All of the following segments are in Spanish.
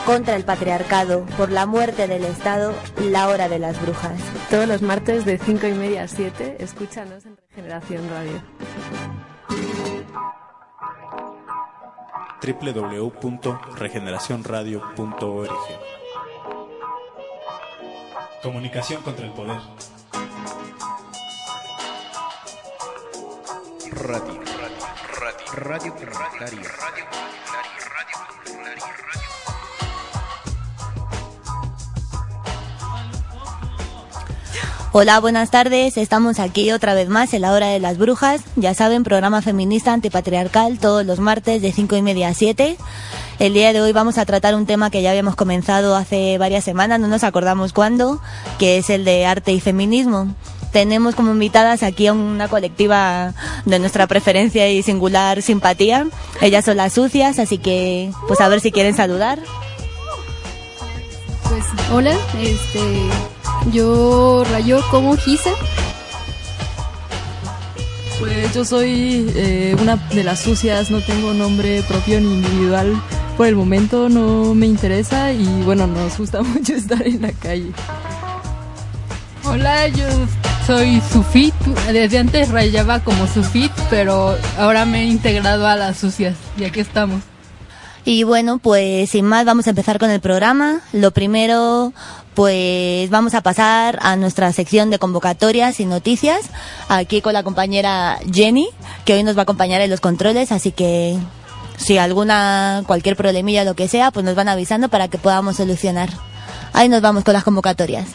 contra el patriarcado, por la muerte del Estado, la hora de las brujas. Todos los martes de 5:30 a 7, escúchanos en Regeneración Radio. www.regeneracionradio.org. Comunicación contra el poder. Radio comunitaria. Hola, buenas tardes. Estamos aquí otra vez más en la hora de las brujas. Ya saben, programa feminista antipatriarcal todos los martes de 5:30 a 7. El día de hoy vamos a tratar un tema que ya habíamos comenzado hace varias semanas, no nos acordamos cuándo, que es el de arte y feminismo. Tenemos como invitadas aquí a una colectiva de nuestra preferencia y singular simpatía. Ellas son las sucias, así que pues a ver si quieren saludar. Pues hola, yo rayo como Gisa. Pues yo soy una de las sucias, no tengo nombre propio ni individual. Por el momento no me interesa y bueno, nos gusta mucho estar en la calle. Hola, yo soy Sufit. Desde antes rayaba como Sufit, pero ahora me he integrado a las sucias y aquí estamos. Y bueno, pues sin más vamos a empezar con el programa. Lo primero, pues vamos a pasar a nuestra sección de convocatorias y noticias, aquí con la compañera Jenny, que hoy nos va a acompañar en los controles, así que si cualquier problemilla o lo que sea, pues nos van avisando para que podamos solucionar. Ahí nos vamos con las convocatorias.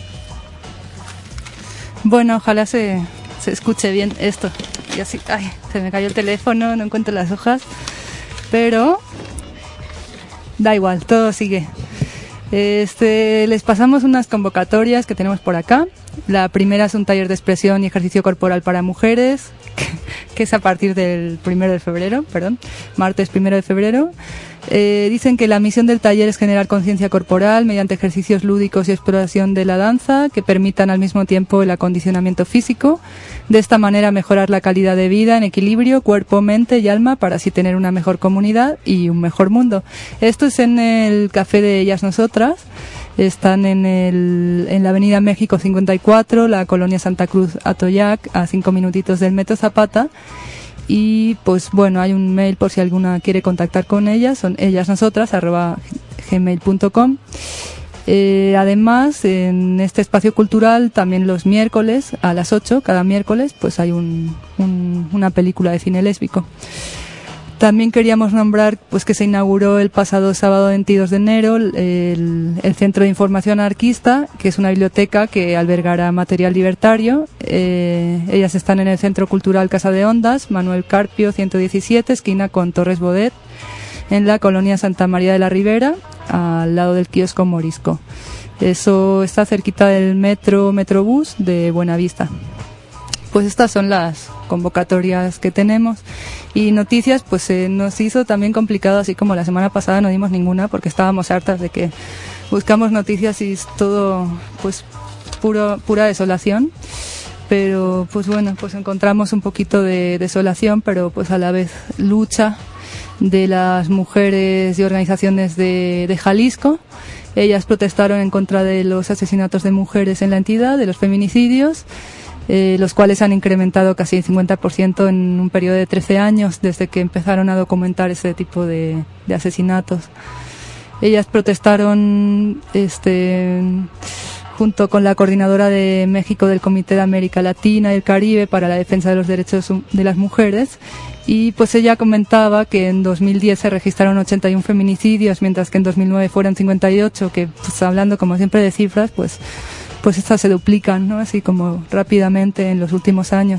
Bueno, ojalá se escuche bien esto. Y así, se me cayó el teléfono, no encuentro las hojas, pero da igual, todo sigue. Les pasamos unas convocatorias que tenemos por acá. La primera es un taller de expresión y ejercicio corporal para mujeres, que es a partir del 1 de febrero, martes 1 de febrero. Dicen que la misión del taller es generar conciencia corporal mediante ejercicios lúdicos y exploración de la danza que permitan al mismo tiempo el acondicionamiento físico. De esta manera mejorar la calidad de vida en equilibrio, cuerpo, mente y alma para así tener una mejor comunidad y un mejor mundo. Esto es en el Café de Ellas Nosotras. Están en la Avenida México 54, la Colonia Santa Cruz Atoyac, a 5 minutitos del Metro Zapata. Y pues bueno, hay un mail por si alguna quiere contactar con ellas, son ellasnosotras@gmail.com. Además, en este espacio cultural, también los miércoles a las 8, cada miércoles, pues hay una película de cine lésbico. También queríamos nombrar pues que se inauguró el pasado sábado 22 de enero el Centro de Información Anarquista, que es una biblioteca que albergará material libertario. Ellas están en el Centro Cultural Casa de Ondas, Manuel Carpio 117, esquina con Torres Bodet, en la colonia Santa María de la Ribera, al lado del kiosco Morisco. Eso está cerquita del Metrobús de Buenavista. Pues estas son las convocatorias que tenemos. Y noticias, pues nos hizo también complicado, así como la semana pasada no dimos ninguna porque estábamos hartas de que buscamos noticias y es todo pues pura desolación. Pero pues bueno, pues encontramos un poquito de desolación, pero pues a la vez lucha de las mujeres y organizaciones de Jalisco. Ellas protestaron en contra de los asesinatos de mujeres en la entidad, de los feminicidios, los cuales han incrementado casi el 50% en un periodo de 13 años desde que empezaron a documentar ese tipo de asesinatos. Ellas protestaron junto con la coordinadora de México del Comité de América Latina y el Caribe para la defensa de los derechos de las mujeres, y pues ella comentaba que en 2010 se registraron 81 feminicidios, mientras que en 2009 fueron 58, que pues hablando como siempre de cifras, pues estas se duplican, ¿no? Así como rápidamente en los últimos años.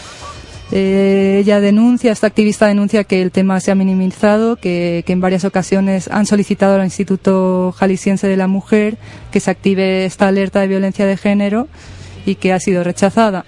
Esta activista denuncia que el tema se ha minimizado, que en varias ocasiones han solicitado al Instituto Jalisciense de la Mujer que se active esta alerta de violencia de género y que ha sido rechazada.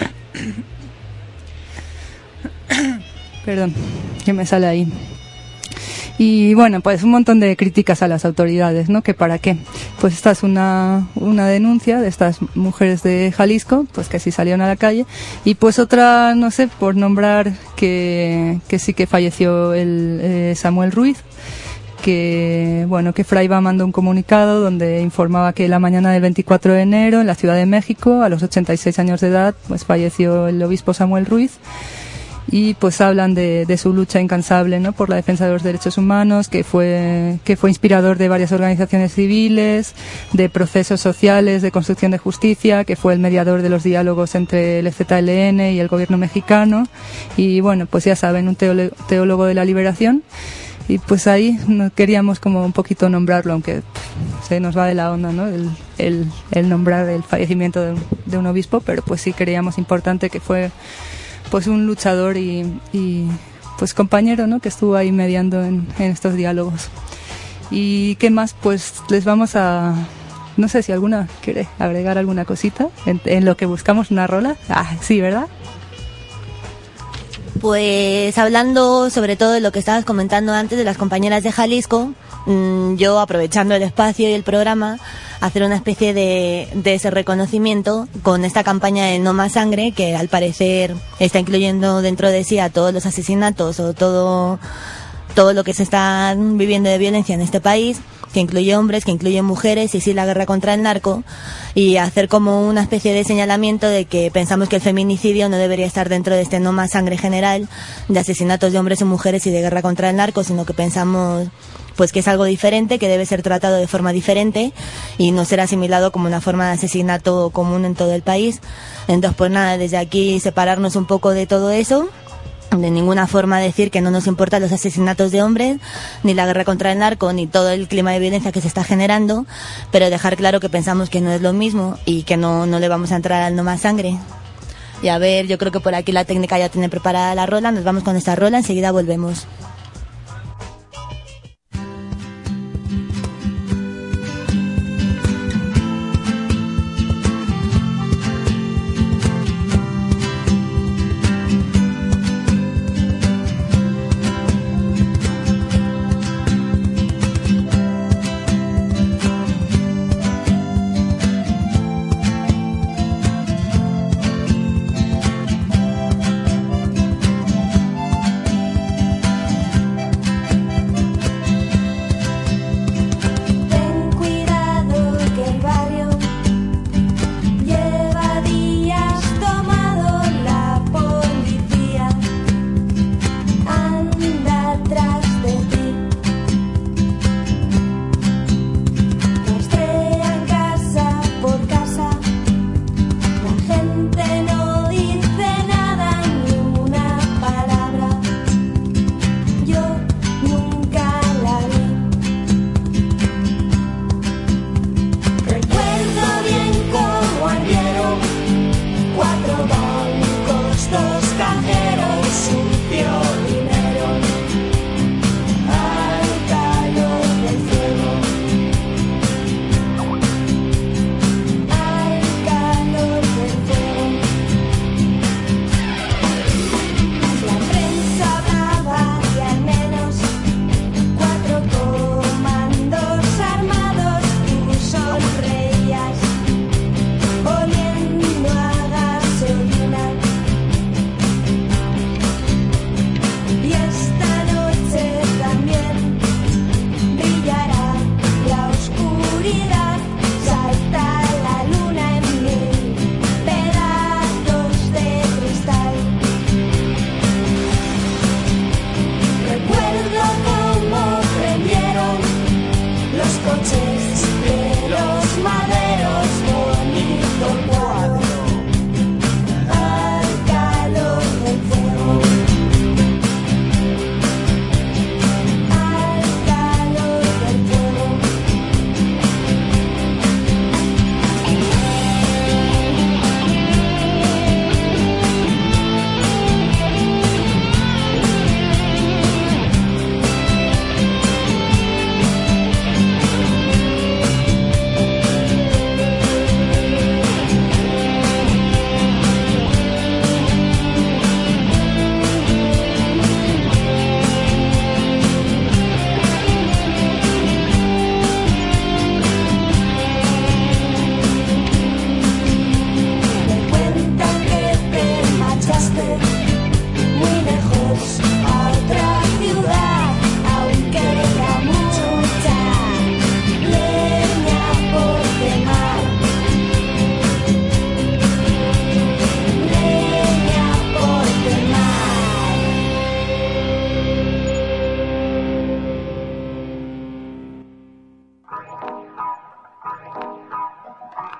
Perdón, que me sale ahí. Y bueno, pues un montón de críticas a las autoridades, ¿no? Que para qué. Pues esta es una denuncia de estas mujeres de Jalisco, pues que sí salieron a la calle. Y pues otra, no sé, por nombrar que sí que falleció el Samuel Ruiz, que Fraiba mandó un comunicado donde informaba que la mañana del 24 de enero en la Ciudad de México, a los 86 años de edad, pues falleció el obispo Samuel Ruiz. Y pues hablan de su lucha incansable, ¿no?, por la defensa de los derechos humanos, que fue inspirador de varias organizaciones civiles, de procesos sociales de construcción de justicia, que fue el mediador de los diálogos entre el EZLN y el gobierno mexicano, y bueno, pues ya saben, un teólogo de la liberación. Y pues ahí queríamos como un poquito nombrarlo, aunque se nos va de la onda, ¿no?, el nombrar el fallecimiento de un obispo, pero pues sí creíamos importante que fue pues un luchador y pues compañero, ¿no?, que estuvo ahí mediando en estos diálogos. Y qué más, pues les vamos a, no sé si alguna quiere agregar alguna cosita en lo que buscamos una rola. Sí, ¿verdad? Pues hablando sobre todo de lo que estabas comentando antes de las compañeras de Jalisco, yo aprovechando el espacio y el programa, hacer una especie de ese reconocimiento con esta campaña de No Más Sangre, que al parecer está incluyendo dentro de sí a todos los asesinatos o todo lo que se está viviendo de violencia en este país, que incluye hombres, que incluye mujeres, y sí la guerra contra el narco, y hacer como una especie de señalamiento de que pensamos que el feminicidio no debería estar dentro de este No Más Sangre general de asesinatos de hombres y mujeres y de guerra contra el narco, sino que pensamos pues que es algo diferente, que debe ser tratado de forma diferente y no ser asimilado como una forma de asesinato común en todo el país. Entonces, pues nada, desde aquí separarnos un poco de todo eso. De ninguna forma decir que no nos importan los asesinatos de hombres, ni la guerra contra el narco, ni todo el clima de violencia que se está generando, pero dejar claro que pensamos que no es lo mismo y que no le vamos a entrar al No Más Sangre. Y a ver, yo creo que por aquí la técnica ya tiene preparada la rola, nos vamos con esta rola, enseguida volvemos.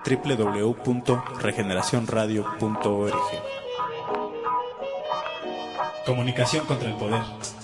www.regeneracionradio.org. Comunicación contra el poder.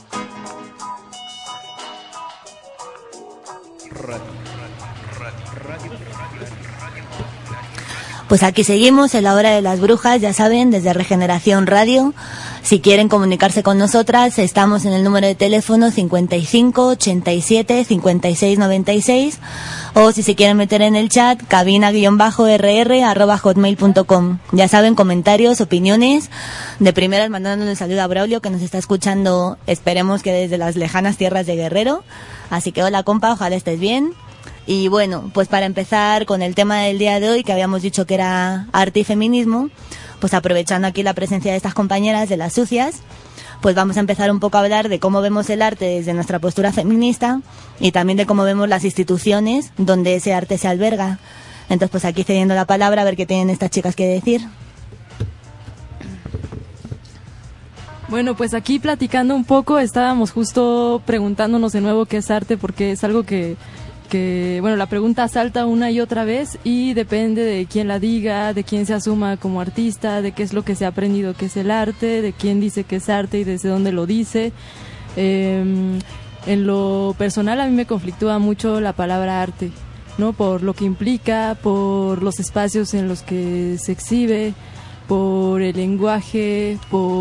Pues aquí seguimos en la hora de las brujas, ya saben, desde Regeneración Radio. Si quieren comunicarse con nosotras, estamos en el número de teléfono 55 87 56 96, o si se quieren meter en el chat, cabina_rr@hotmail.com. Ya saben, comentarios, opiniones. De primeras, mandándole un saludo a Braulio, que nos está escuchando, esperemos que desde las lejanas tierras de Guerrero. Así que hola, compa, ojalá estés bien. Y bueno, pues para empezar con el tema del día de hoy, que habíamos dicho que era arte y feminismo, pues aprovechando aquí la presencia de estas compañeras de las sucias, pues vamos a empezar un poco a hablar de cómo vemos el arte desde nuestra postura feminista y también de cómo vemos las instituciones donde ese arte se alberga. Entonces, pues aquí cediendo la palabra a ver qué tienen estas chicas que decir. Bueno, pues aquí platicando un poco, estábamos justo preguntándonos de nuevo qué es arte, porque es algo que bueno, la pregunta salta una y otra vez y depende de quién la diga, de quién se asuma como artista, de qué es lo que se ha aprendido que es el arte, de quién dice que es arte y desde dónde lo dice. En lo personal a mí me conflictúa mucho la palabra arte, ¿no? Por lo que implica, por los espacios en los que se exhibe, por el lenguaje,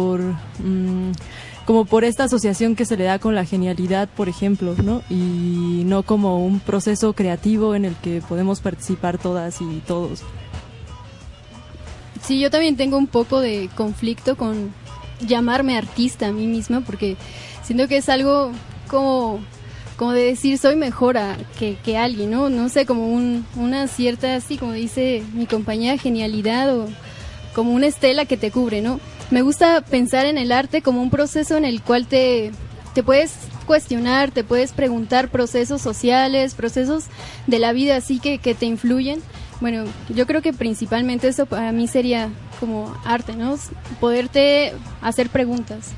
como por esta asociación que se le da con la genialidad, por ejemplo, ¿no? Y no como un proceso creativo en el que podemos participar todas y todos. Sí, yo también tengo un poco de conflicto con llamarme artista a mí misma, porque siento que es algo como de decir soy mejor que alguien, ¿no? No sé, como una cierta, así como dice mi compañera, genialidad, o como una estela que te cubre, ¿no? Me gusta pensar en el arte como un proceso en el cual te puedes cuestionar, te puedes preguntar procesos sociales, procesos de la vida así que te influyen. Bueno, yo creo que principalmente eso para mí sería como arte, ¿no? Poderte hacer preguntas.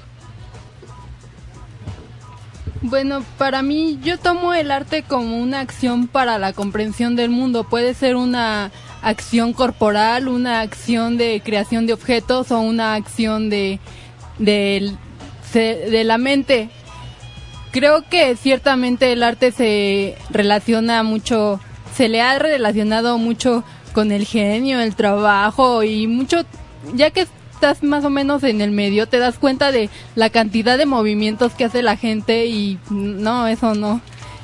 Bueno, para mí yo tomo el arte como una acción para la comprensión del mundo. Puede ser una acción corporal, una acción de creación de objetos o una acción de la mente. Creo que ciertamente el arte se relaciona mucho, se le ha relacionado mucho con el genio, el trabajo y mucho, ya que estás más o menos en el medio, te das cuenta de la cantidad de movimientos que hace la gente y no, eso no.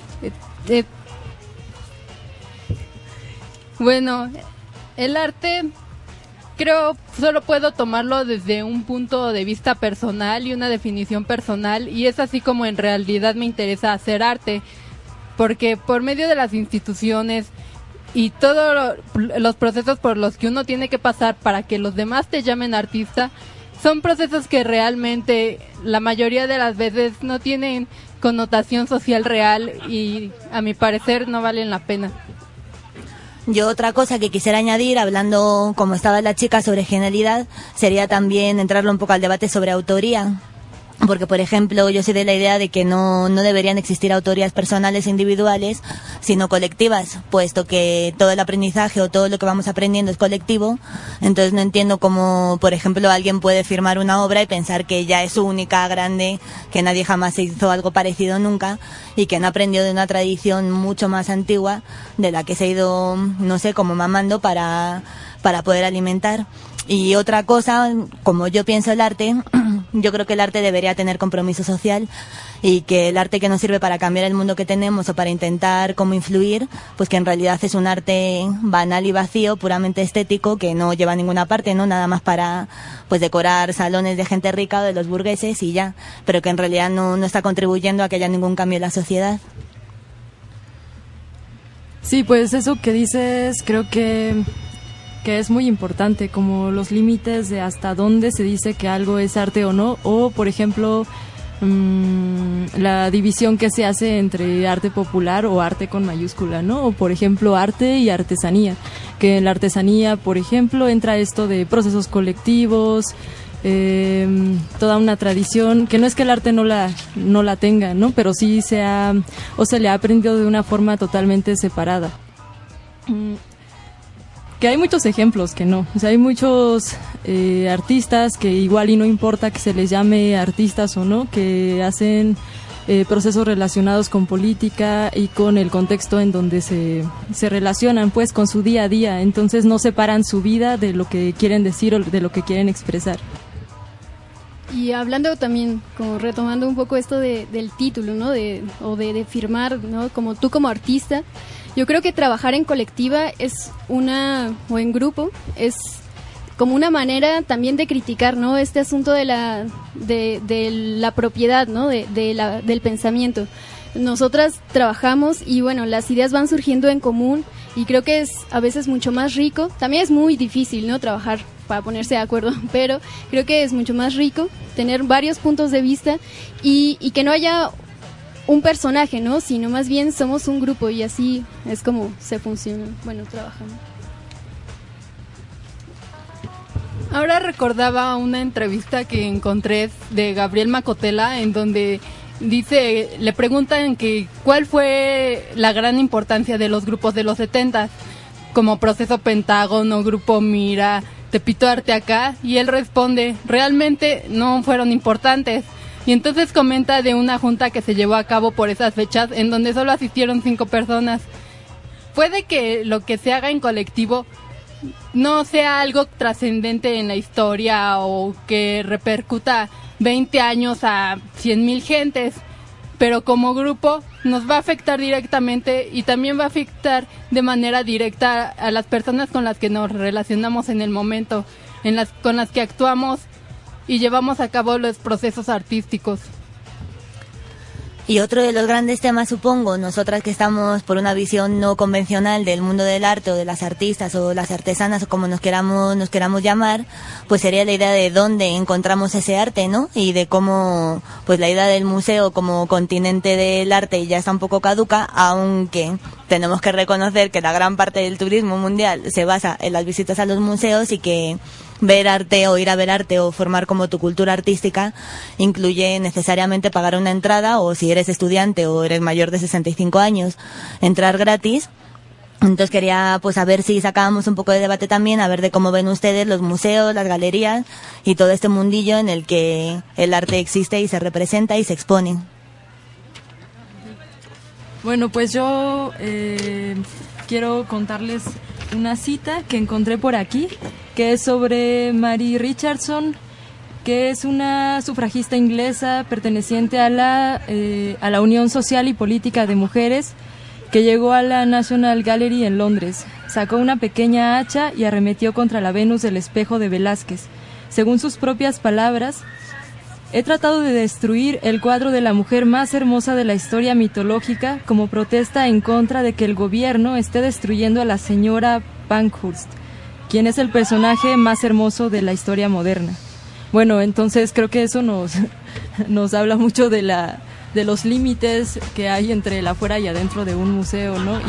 Bueno, el arte creo solo puedo tomarlo desde un punto de vista personal y una definición personal, y es así como en realidad me interesa hacer arte, porque por medio de las instituciones y todos los procesos por los que uno tiene que pasar para que los demás te llamen artista, son procesos que realmente la mayoría de las veces no tienen connotación social real y a mi parecer no valen la pena. Yo otra cosa que quisiera añadir, hablando como estaba la chica sobre genialidad, sería también entrarlo un poco al debate sobre autoría. Porque, por ejemplo, yo soy de la idea de que no deberían existir autorías personales e individuales, sino colectivas, puesto que todo el aprendizaje o todo lo que vamos aprendiendo es colectivo. Entonces no entiendo cómo, por ejemplo, alguien puede firmar una obra y pensar que ya es única, grande, que nadie jamás hizo algo parecido nunca y que no aprendió de una tradición mucho más antigua de la que se ha ido, no sé, como mamando para poder alimentar. Y otra cosa, como yo pienso el arte, yo creo que el arte debería tener compromiso social y que el arte que nos sirve para cambiar el mundo que tenemos o para intentar cómo influir, pues que en realidad es un arte banal y vacío, puramente estético, que no lleva a ninguna parte, ¿no? Nada más para pues decorar salones de gente rica o de los burgueses y ya, pero que en realidad no está contribuyendo a que haya ningún cambio en la sociedad. Sí, pues eso que dices creo que es muy importante, como los límites de hasta dónde se dice que algo es arte o no, o por ejemplo la división que se hace entre arte popular o arte con mayúscula, ¿no? O por ejemplo arte y artesanía, que en la artesanía, por ejemplo, entra esto de procesos colectivos, toda una tradición, que no es que el arte no la tenga, ¿no? Pero sí se le ha aprendido de una forma totalmente separada. que hay muchos ejemplos que no. O sea, hay muchos artistas que igual y no importa que se les llame artistas o no, que hacen procesos relacionados con política y con el contexto en donde se relacionan pues con su día a día. Entonces no separan su vida de lo que quieren decir o de lo que quieren expresar. Y hablando también, como retomando un poco esto del título, ¿no? De firmar, ¿no? Como tú como artista, yo creo que trabajar en colectiva o en grupo, es como una manera también de criticar, ¿no? Este asunto de la propiedad, ¿no? Del pensamiento. Nosotras trabajamos y bueno, las ideas van surgiendo en común y creo que es a veces mucho más rico. También es muy difícil, ¿no? Trabajar para ponerse de acuerdo, pero creo que es mucho más rico tener varios puntos de vista y que no haya un personaje, ¿no? Sino más bien somos un grupo y así es como se funciona, bueno, trabajando. Ahora recordaba una entrevista que encontré de Gabriel Macotela en donde le preguntan que cuál fue la gran importancia de los grupos de los 70 como Proceso Pentágono, Grupo Mira, Tepito Arte Acá, y él responde, realmente no fueron importantes. Y entonces comenta de una junta que se llevó a cabo por esas fechas en donde solo asistieron 5 personas. Puede que lo que se haga en colectivo no sea algo trascendente en la historia o que repercuta 20 años a 100,000 gentes, pero como grupo nos va a afectar directamente y también va a afectar de manera directa a las personas con las que nos relacionamos en el momento, con las que actuamos y llevamos a cabo los procesos artísticos. Y otro de los grandes temas, supongo, nosotras que estamos por una visión no convencional del mundo del arte o de las artistas o las artesanas o como nos queramos llamar, pues sería la idea de dónde encontramos ese arte, ¿no? Y de cómo, pues la idea del museo como continente del arte ya está un poco caduca, aunque tenemos que reconocer que la gran parte del turismo mundial se basa en las visitas a los museos y que ver arte o ir a ver arte o formar como tu cultura artística incluye necesariamente pagar una entrada o si eres estudiante o eres mayor de 65 años, entrar gratis. Entonces quería pues a ver si sacábamos un poco de debate también, a ver de cómo ven ustedes los museos, las galerías y todo este mundillo en el que el arte existe y se representa y se expone. Bueno, pues yo quiero contarles una cita que encontré por aquí, que es sobre Mary Richardson, que es una sufragista inglesa perteneciente a la Unión Social y Política de Mujeres, que llegó a la National Gallery en Londres. Sacó una pequeña hacha y arremetió contra la Venus del espejo de Velázquez. Según sus propias palabras, he tratado de destruir el cuadro de la mujer más hermosa de la historia mitológica como protesta en contra de que el gobierno esté destruyendo a la señora Pankhurst, quien es el personaje más hermoso de la historia moderna. Bueno, entonces creo que eso nos habla mucho de los límites que hay entre el afuera y adentro de un museo, ¿no?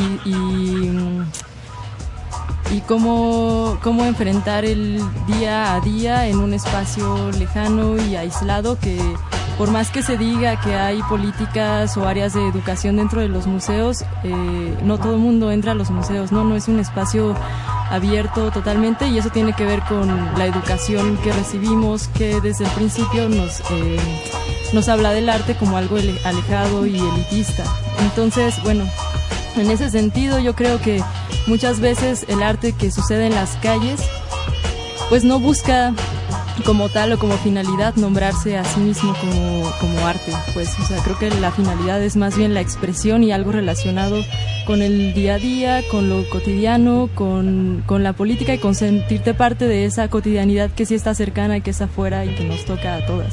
Y cómo enfrentar el día a día en un espacio lejano y aislado, que por más que se diga que hay políticas o áreas de educación dentro de los museos, no todo el mundo entra a los museos, no es un espacio abierto totalmente, y eso tiene que ver con la educación que recibimos, que desde el principio nos habla del arte como algo alejado y elitista. Entonces, bueno, en ese sentido yo creo que muchas veces el arte que sucede en las calles pues no busca como tal o como finalidad nombrarse a sí mismo como arte, pues, o sea, creo que la finalidad es más bien la expresión y algo relacionado con el día a día, con lo cotidiano, con la política y con sentirte parte de esa cotidianidad que sí está cercana y que es afuera y que nos toca a todas.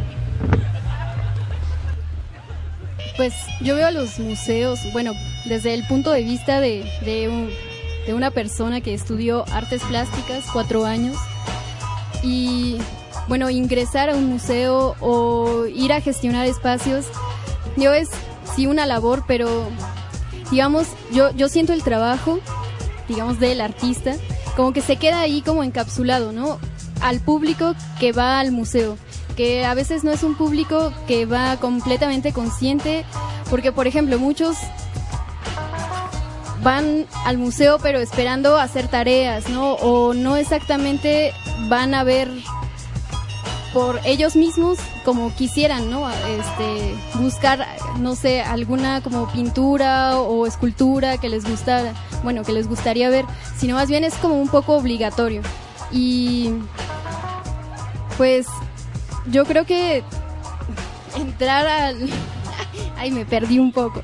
Pues yo veo a los museos, bueno, desde el punto de vista de una persona que estudió artes plásticas 4 años, y bueno, ingresar a un museo o ir a gestionar espacios, yo es sí una labor, pero digamos, yo siento el trabajo, digamos, del artista, como que se queda ahí como encapsulado, ¿no? Al público que va al museo, que a veces no es un público que va completamente consciente, porque por ejemplo muchos van al museo pero esperando hacer tareas, ¿no? O no exactamente van a ver por ellos mismos como quisieran, ¿no? Buscar, no sé, alguna como pintura o escultura que les gustara, bueno, que les gustaría ver, sino más bien es como un poco obligatorio. Y pues yo creo que entrar al ay, me perdí un poco.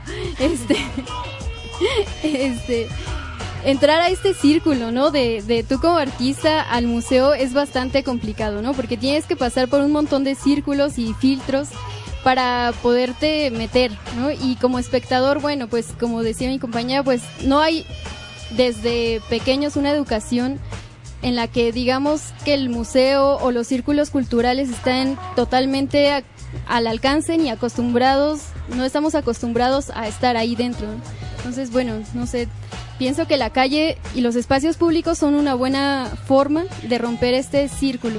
Entrar a este círculo, ¿no? De tú como artista al museo es bastante complicado, ¿no? Porque tienes que pasar por un montón de círculos y filtros para poderte meter, ¿no? Y como espectador, bueno, pues como decía mi compañera, pues no hay desde pequeños una educación en la que digamos que el museo o los círculos culturales están totalmente al alcance ni acostumbrados, no estamos acostumbrados a estar ahí dentro, ¿no? Entonces, bueno, no sé, pienso que la calle y los espacios públicos son una buena forma de romper este círculo.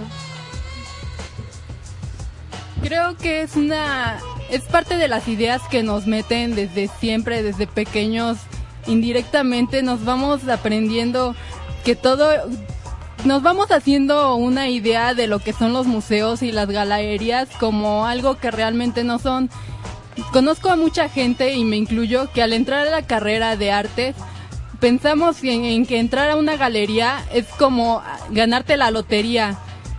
Creo que es parte de las ideas que nos meten desde siempre, desde pequeños, indirectamente nos vamos aprendiendo que todo, nos vamos haciendo una idea de lo que son los museos y las galerías como algo que realmente no son. Conozco a mucha gente, y me incluyo, que al entrar a la carrera de artes pensamos en que entrar a una galería es como ganarte la lotería,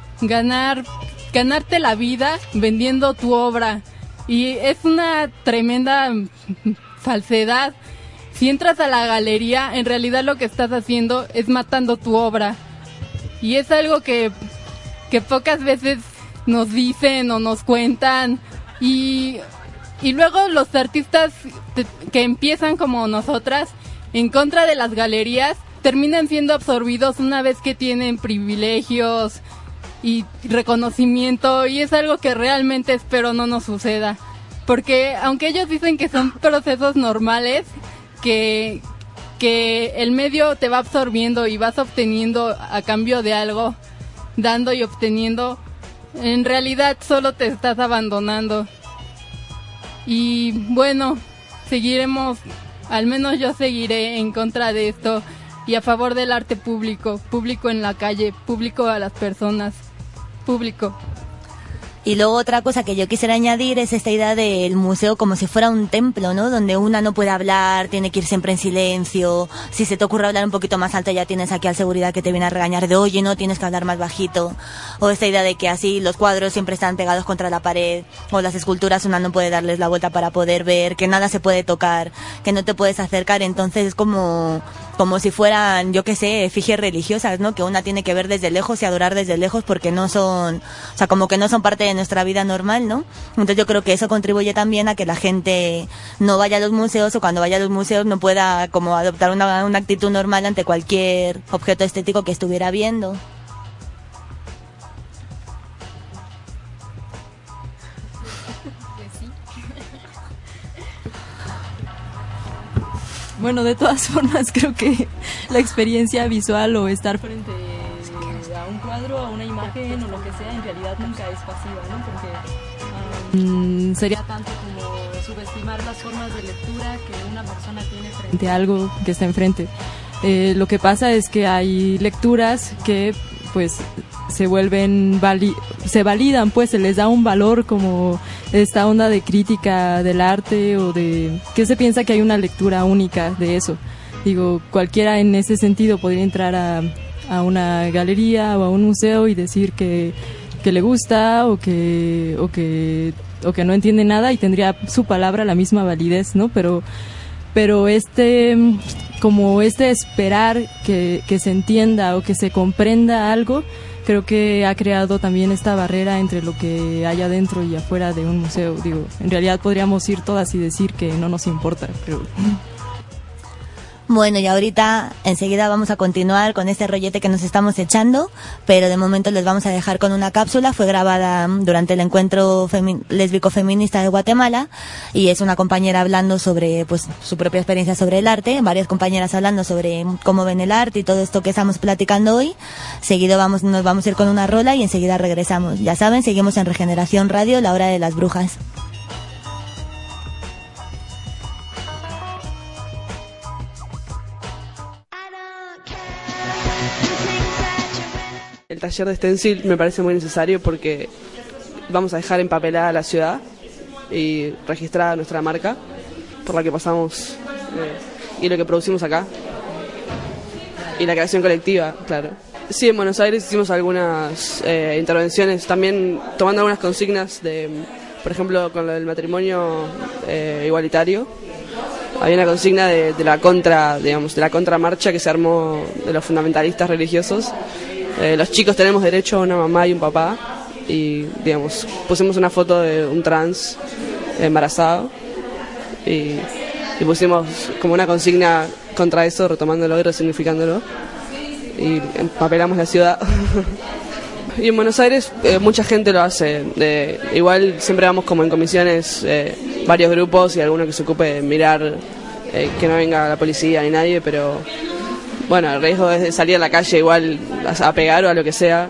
ganarte la vida vendiendo tu obra, y es una tremenda falsedad. Si entras a la galería, en realidad lo que estás haciendo es matando tu obra, y es algo que pocas veces nos dicen o nos cuentan, y luego los artistas que empiezan como nosotras en contra de las galerías terminan siendo absorbidos una vez que tienen privilegios y reconocimiento, y es algo que realmente espero no nos suceda, porque aunque ellos dicen que son procesos normales, que el medio te va absorbiendo y vas obteniendo a cambio de algo, dando y obteniendo, en realidad solo te estás abandonando. Y bueno, seguiremos, al menos yo seguiré en contra de esto y a favor del arte público, público en la calle, público a las personas, público. Y luego otra cosa que yo quisiera añadir es esta idea del museo como si fuera un templo, ¿no? Donde una no puede hablar, tiene que ir siempre en silencio. Si se te ocurre hablar un poquito más alto, ya tienes aquí al seguridad que te viene a regañar de, oye, no, tienes que hablar más bajito. O esta idea de que así los cuadros siempre están pegados contra la pared, o las esculturas una no puede darles la vuelta para poder ver, que nada se puede tocar, que no te puedes acercar. Entonces es como si fueran, yo qué sé, efigies religiosas, ¿no? Que una tiene que ver desde lejos y adorar desde lejos porque no son, o sea, como que no son parte de nuestra vida normal, ¿no? Entonces yo creo que eso contribuye también a que la gente no vaya a los museos, o cuando vaya a los museos no pueda como adoptar una actitud normal ante cualquier objeto estético que estuviera viendo. Bueno, de todas formas, creo que la experiencia visual o estar frente a un cuadro, a una imagen o lo que sea, en realidad nunca es pasiva, ¿no? Porque sería tanto como subestimar las formas de lectura que una persona tiene frente a algo que está enfrente. Lo que pasa es que hay lecturas que, pues, se validan, pues se les da un valor, como esta onda de crítica del arte, o de que se piensa que hay una lectura única de eso. Digo, cualquiera en ese sentido podría entrar a una galería o a un museo y decir que le gusta o que no entiende nada, y tendría su palabra la misma validez, ¿no? Pero como esperar que se entienda o que se comprenda algo, creo que ha creado también esta barrera entre lo que hay adentro y afuera de un museo. Digo, en realidad podríamos ir todas y decir que no nos importa, pero... Bueno, y ahorita enseguida vamos a continuar con este rollete que nos estamos echando, pero de momento les vamos a dejar con una cápsula. Fue grabada durante el encuentro lésbico feminista de Guatemala, y es una compañera hablando sobre, pues, su propia experiencia sobre el arte, varias compañeras hablando sobre cómo ven el arte y todo esto que estamos platicando hoy. Seguido nos vamos a ir con una rola y enseguida regresamos. Ya saben, seguimos en Regeneración Radio, la hora de las brujas. taller de stencil me parece muy necesario porque vamos a dejar empapelada la ciudad y registrada nuestra marca por la que pasamos y lo que producimos acá. Y la creación colectiva, claro. Sí, en Buenos Aires hicimos algunas intervenciones, también tomando algunas consignas de, por ejemplo, con lo del matrimonio igualitario. Había una consigna de la contramarcha que se armó de los fundamentalistas religiosos. Los chicos tenemos derecho a una mamá y un papá, y digamos, pusimos una foto de un trans embarazado y pusimos como una consigna contra eso, retomándolo y resignificándolo, y empapelamos la ciudad. Y en Buenos Aires mucha gente lo hace, igual siempre vamos como en comisiones, varios grupos y alguno que se ocupe de mirar que no venga la policía ni nadie, pero bueno, el riesgo es de salir a la calle igual a pegar o a lo que sea,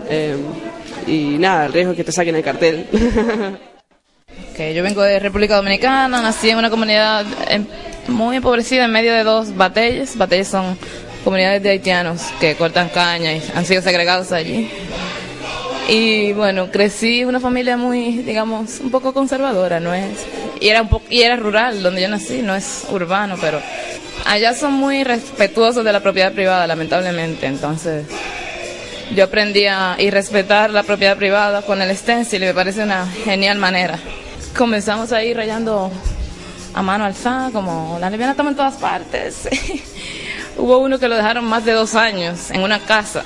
y nada, el riesgo es que te saquen el cartel. Okay, yo vengo de República Dominicana, nací en una comunidad muy empobrecida en medio de dos batalles. Batalles son comunidades de haitianos que cortan caña y han sido segregados allí. Y bueno, crecí en una familia muy, digamos, un poco conservadora, no es, y era rural donde yo nací, no es urbano, pero allá son muy respetuosos de la propiedad privada, lamentablemente. Entonces yo aprendí a respetar la propiedad privada con el stencil y me parece una genial manera. Comenzamos ahí rayando a mano alzada, como la lesbiana estamos en todas partes. Hubo uno que lo dejaron más de 2 años en una casa.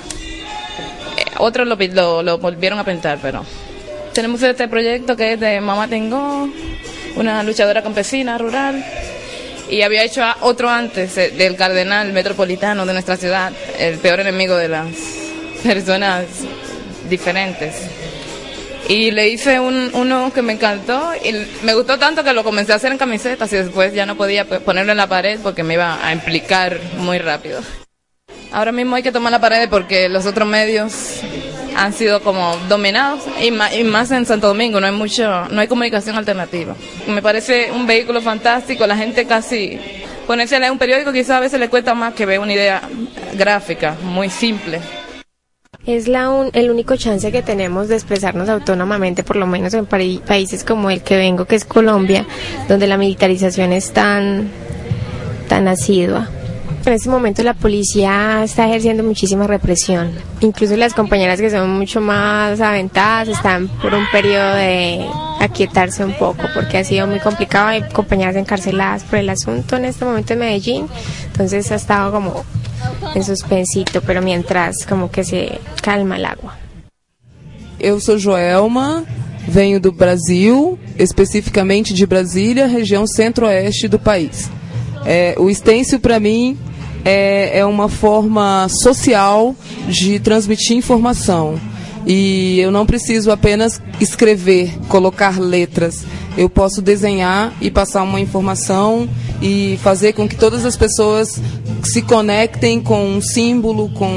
Otros lo volvieron a pintar, pero tenemos este proyecto que es de Mamá Tengo, una luchadora campesina rural, y había hecho otro antes del cardenal metropolitano de nuestra ciudad, el peor enemigo de las personas diferentes. Y le hice uno que me encantó y me gustó tanto que lo comencé a hacer en camisetas y después ya no podía ponerlo en la pared porque me iba a implicar muy rápido. Ahora mismo hay que tomar la pared porque los otros medios han sido como dominados y más en Santo Domingo no hay comunicación alternativa. Me parece un vehículo fantástico, la gente casi ponerse a leer un periódico quizás a veces le cuesta más que ver una idea gráfica muy simple. Es el único chance que tenemos de expresarnos autónomamente, por lo menos en países como el que vengo, que es Colombia, donde la militarización es tan asidua. En este momento la policía está ejerciendo muchísima represión. Incluso las compañeras que son mucho más aventadas están por un periodo de aquietarse un poco, porque ha sido muy complicado. Hay compañeras encarceladas por el asunto en este momento en Medellín, entonces ha estado como en suspensito, pero mientras como que se calma el agua. Eu sou Joelma, venho do Brasil, especificamente de Brasília, região centro-oeste do país. O stencil para mim é uma forma social de transmitir informação. E eu não preciso apenas escrever, colocar letras. Eu posso desenhar e passar uma informação e fazer com que todas as pessoas se conectem com um símbolo, com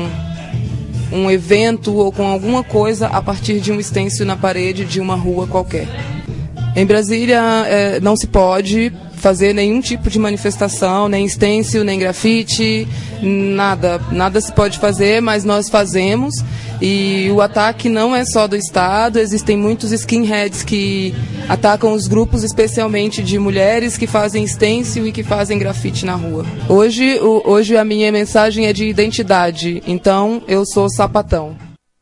um evento ou com alguma coisa a partir de um stencil na parede de uma rua qualquer. Em Brasília não se pode fazer nenhum tipo de manifestação, nem stencil, nem grafite, nada se pode fazer, mas nós fazemos. E o ataque não é só do Estado, existem muitos skinheads que atacam os grupos, especialmente de mulheres que fazem stencil e que fazem grafite na rua. Hoje a minha mensagem é de identidade, então eu sou sapatão.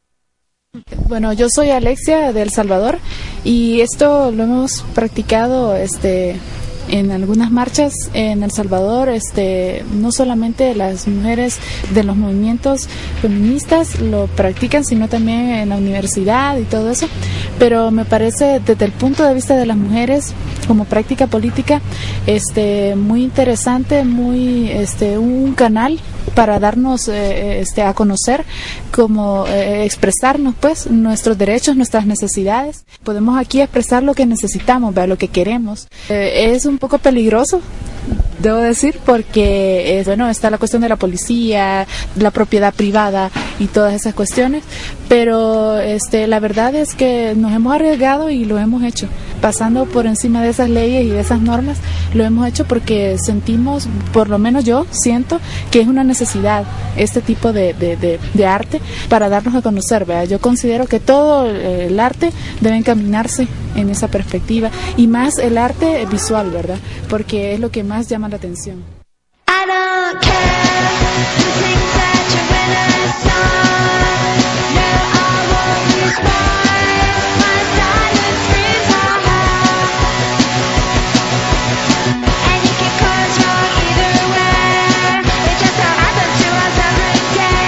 Bueno, yo soy Alexia de El Salvador y esto lo hemos practicado en algunas marchas en El Salvador, no solamente las mujeres de los movimientos feministas lo practican, sino también en la universidad y todo eso, pero me parece desde el punto de vista de las mujeres como práctica política muy interesante, muy un canal para darnos a conocer, como expresarnos pues nuestros derechos, nuestras necesidades. Podemos aquí expresar lo que necesitamos, lo que queremos. Es un poco peligroso, debo decir, porque está la cuestión de la policía, la propiedad privada y todas esas cuestiones, pero la verdad es que nos hemos arriesgado y lo hemos hecho. pasando por encima de esas leyes y de esas normas, lo hemos hecho porque sentimos, por lo menos yo siento, que es una necesidad este tipo de arte para darnos a conocer, ¿verdad? Yo considero que todo el arte debe encaminarse en esa perspectiva, y más el arte visual, ¿verdad? Porque es lo que más llama la atención. I don't care to think that you're in a song. No, I won't respond. My silence screams my heart. And you can cause wrong either way. It just so happens to us every day.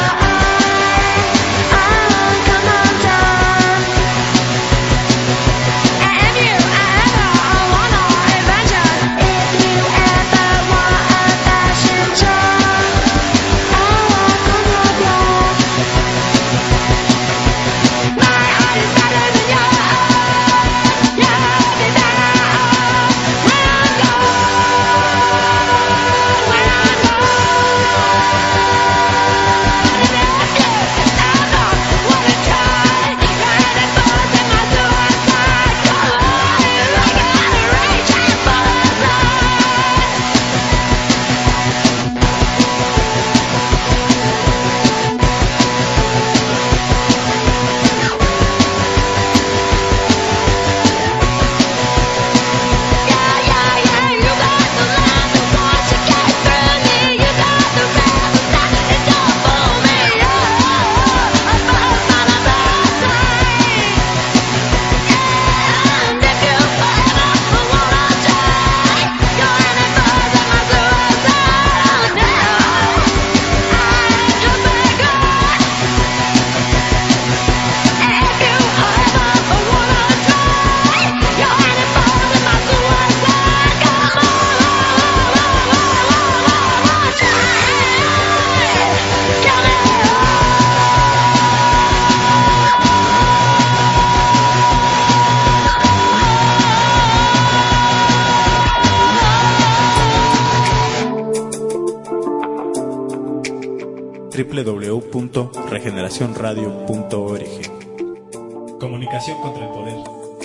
Oh, come on down. And if you ever wanna adventure, if you ever want a fashion show, come on down. My heart is better than yours. Your heart is better. When I'm gone, when I'm gone. And if you ever wanna try, you're in a buzz in my suicide. Come on, like an rage and butterflies. Yeah, you got the line that wants to get through me. You got the rebels that is all for me. Oh, a buzz on a bad train. And if you ever wanna die, you're in a buzz in my suicide. Oh, no, I'm just a god. And if you ever wanna die, you're in a buzz in my suicide. Come on, www.regeneracionradio.org. Comunicación contra el poder.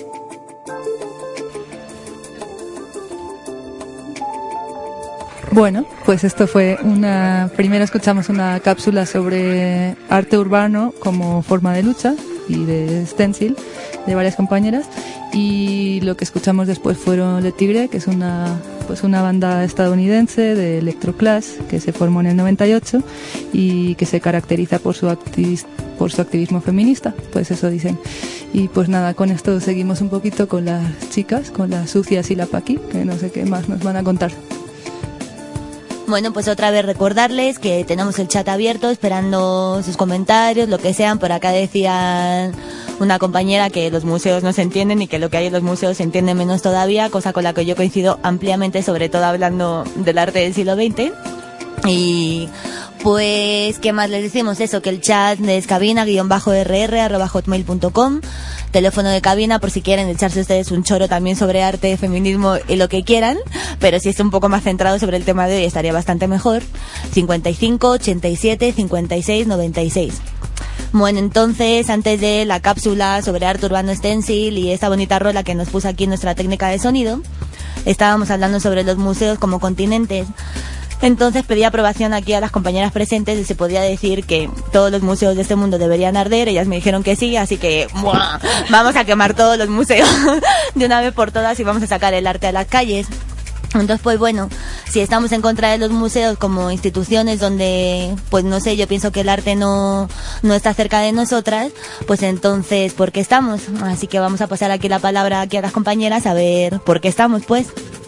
Bueno, pues esto fue primero escuchamos una cápsula sobre arte urbano como forma de lucha y de stencil de varias compañeras, y lo que escuchamos después fueron Le Tigre, que es una banda estadounidense de electroclash que se formó en el 98 y que se caracteriza por su activismo feminista, pues eso dicen. Y pues nada, con esto seguimos un poquito con las chicas, con las Sucias y la Paqui, que no sé qué más nos van a contar. Bueno, pues otra vez recordarles que tenemos el chat abierto, esperando sus comentarios, lo que sean. Por acá decía una compañera que los museos no se entienden y que lo que hay en los museos se entiende menos todavía, cosa con la que yo coincido ampliamente, sobre todo hablando del arte del siglo XX. Y pues, ¿qué más les decimos? Eso, que el chat es cabina_rr@hotmail.com, teléfono de cabina por si quieren echarse ustedes un choro también sobre arte, feminismo y lo que quieran, pero si es un poco más centrado sobre el tema de hoy estaría bastante mejor. 55 87 56 96. Bueno, entonces, antes de la cápsula sobre arte urbano stencil y esta bonita rola que nos puso aquí nuestra técnica de sonido, estábamos hablando sobre los museos como continentes. Entonces pedí aprobación aquí a las compañeras presentes y se podía decir que todos los museos de este mundo deberían arder. Ellas me dijeron que sí, así que ¡buah! Vamos a quemar todos los museos de una vez por todas y vamos a sacar el arte a las calles. Entonces, pues bueno, si estamos en contra de los museos como instituciones donde, pues no sé, yo pienso que el arte no está cerca de nosotras, pues entonces, ¿por qué estamos? Así que vamos a pasar aquí la palabra aquí a las compañeras a ver por qué estamos, pues.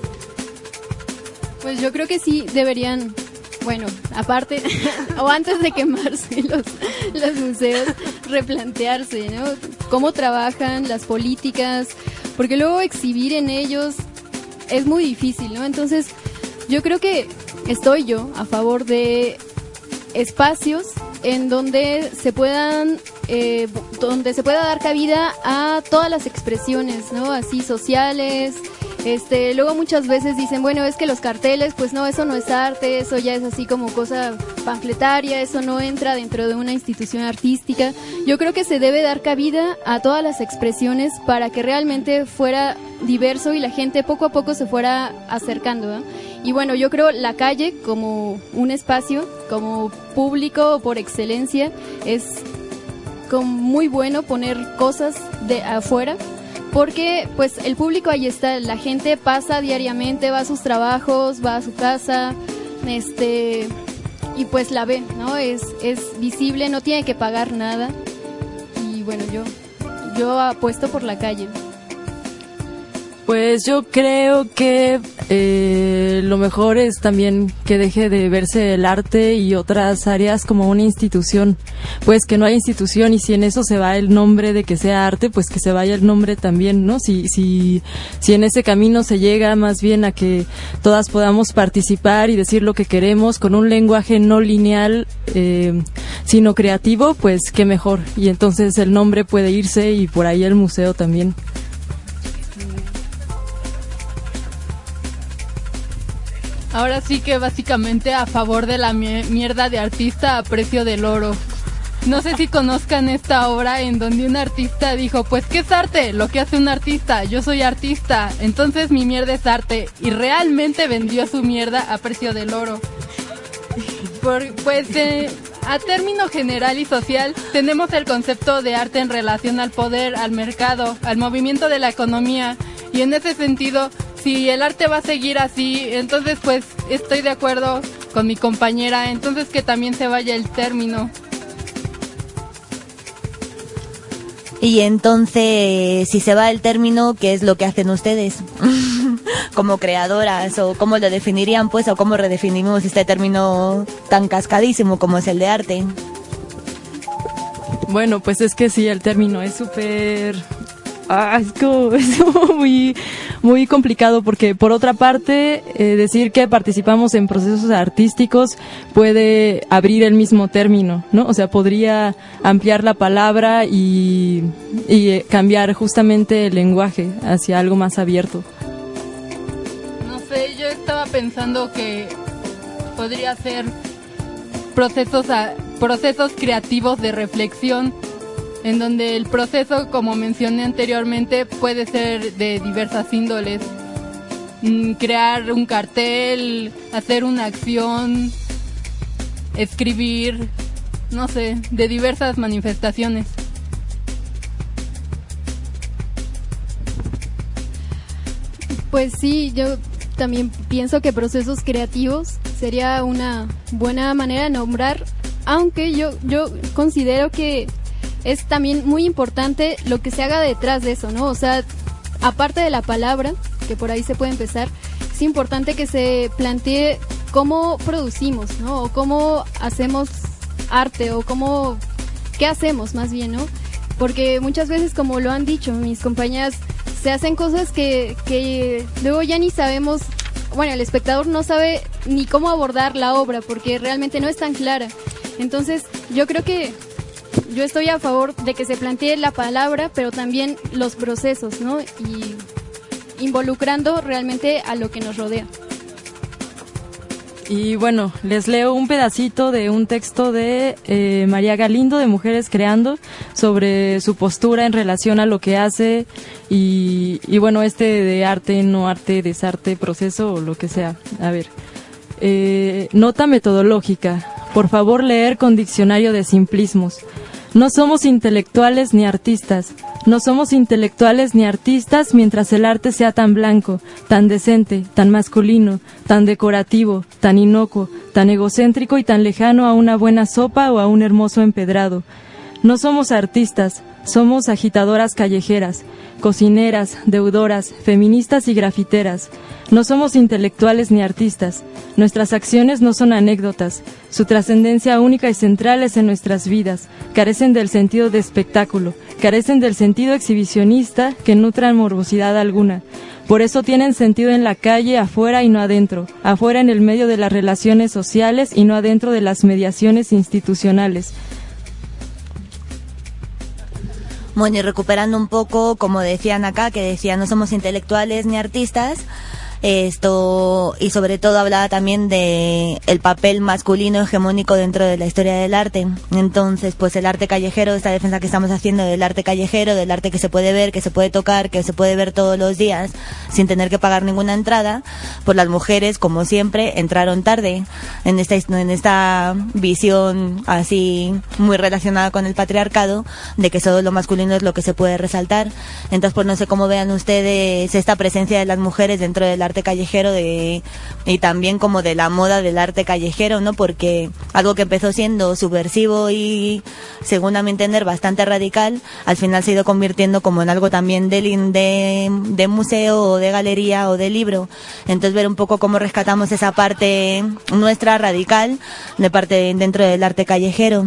Pues yo creo que sí deberían, bueno, aparte o antes de quemarse los museos, replantearse, ¿no? Cómo trabajan las políticas, porque luego exhibir en ellos es muy difícil, ¿no? Entonces, yo creo que estoy yo a favor de espacios en donde se pueda dar cabida a todas las expresiones, ¿no? Así sociales, Luego muchas veces dicen, bueno, es que los carteles, pues no, eso no es arte, eso ya es así como cosa panfletaria, eso no entra dentro de una institución artística. Yo creo que se debe dar cabida a todas las expresiones para que realmente fuera diverso y la gente poco a poco se fuera acercando, ¿eh? Y bueno, yo creo la calle como un espacio, como público por excelencia, es como muy bueno poner cosas de afuera, porque pues el público ahí está, la gente pasa diariamente, va a sus trabajos, va a su casa, y pues la ve, ¿no? Es visible, no tiene que pagar nada. Y bueno, yo apuesto por la calle. Pues yo creo que lo mejor es también que deje de verse el arte y otras áreas como una institución, pues que no hay institución, y si en eso se va el nombre de que sea arte, pues que se vaya el nombre también, ¿no? Si en ese camino se llega más bien a que todas podamos participar y decir lo que queremos con un lenguaje no lineal, sino creativo, pues qué mejor, y entonces el nombre puede irse y por ahí el museo también. Ahora sí que básicamente a favor de la mierda de artista a precio del oro. No sé si conozcan esta obra en donde un artista dijo, pues ¿qué es arte? Lo que hace un artista, yo soy artista, entonces mi mierda es arte, y realmente vendió su mierda a precio del oro. A término general y social, tenemos el concepto de arte en relación al poder, al mercado, al movimiento de la economía, y en ese sentido, si el arte va a seguir así, entonces pues estoy de acuerdo con mi compañera, entonces que también se vaya el término. Y entonces, si se va el término, ¿qué es lo que hacen ustedes como creadoras? ¿O cómo lo definirían, pues, o cómo redefinimos este término tan cascadísimo como es el de arte? Bueno, pues es que sí, el término es súper... es como muy, muy complicado, porque por otra parte decir que participamos en procesos artísticos puede abrir el mismo término, ¿no? O sea, podría ampliar la palabra y cambiar justamente el lenguaje hacia algo más abierto. No sé, yo estaba pensando que podría ser procesos creativos de reflexión, en donde el proceso, como mencioné anteriormente, puede ser de diversas índoles. Crear un cartel, hacer una acción, escribir, no sé, de diversas manifestaciones. Pues sí, yo también pienso que procesos creativos sería una buena manera de nombrar, aunque yo considero que es también muy importante lo que se haga detrás de eso, ¿no? O sea, aparte de la palabra, que por ahí se puede empezar, es importante que se plantee cómo producimos, ¿no? O cómo hacemos arte, o qué hacemos más bien, ¿no? Porque muchas veces, como lo han dicho mis compañeras, se hacen cosas que luego ya ni sabemos, bueno, el espectador no sabe ni cómo abordar la obra, porque realmente no es tan clara. Entonces, yo creo que yo estoy a favor de que se plantee la palabra, pero también los procesos, ¿no? Y involucrando realmente a lo que nos rodea. Y bueno, les leo un pedacito de un texto de María Galindo, de Mujeres Creando, sobre su postura en relación a lo que hace y bueno, de arte, no arte, desarte, proceso o lo que sea. A ver, nota metodológica. Por favor, leer con diccionario de simplismos. No somos intelectuales ni artistas. No somos intelectuales ni artistas mientras el arte sea tan blanco, tan decente, tan masculino, tan decorativo, tan inocuo, tan egocéntrico y tan lejano a una buena sopa o a un hermoso empedrado. No somos artistas, somos agitadoras callejeras, cocineras, deudoras, feministas y grafiteras. No somos intelectuales ni artistas. Nuestras acciones no son anécdotas. Su trascendencia única y central es en nuestras vidas. Carecen del sentido de espectáculo, carecen del sentido exhibicionista que nutran morbosidad alguna. Por eso tienen sentido en la calle, afuera y no adentro. Afuera en el medio de las relaciones sociales y no adentro de las mediaciones institucionales. Bueno, y recuperando un poco, como decían acá, que decían no somos intelectuales ni artistas, esto, y sobre todo hablaba también de el papel masculino hegemónico dentro de la historia del arte. Entonces, pues el arte callejero, esta defensa que estamos haciendo del arte callejero, del arte que se puede ver, que se puede tocar, que se puede ver todos los días sin tener que pagar ninguna entrada, pues las mujeres, como siempre, entraron tarde en esta visión así muy relacionada con el patriarcado, de que solo lo masculino es lo que se puede resaltar. Entonces, pues no sé cómo vean ustedes esta presencia de las mujeres dentro del arte callejero y también como de la moda del arte callejero, ¿no? Porque algo que empezó siendo subversivo y, según a mi entender, bastante radical, al final se ha ido convirtiendo como en algo también de museo o de galería o de libro. Entonces, ver un poco cómo rescatamos esa parte nuestra radical de parte dentro del arte callejero.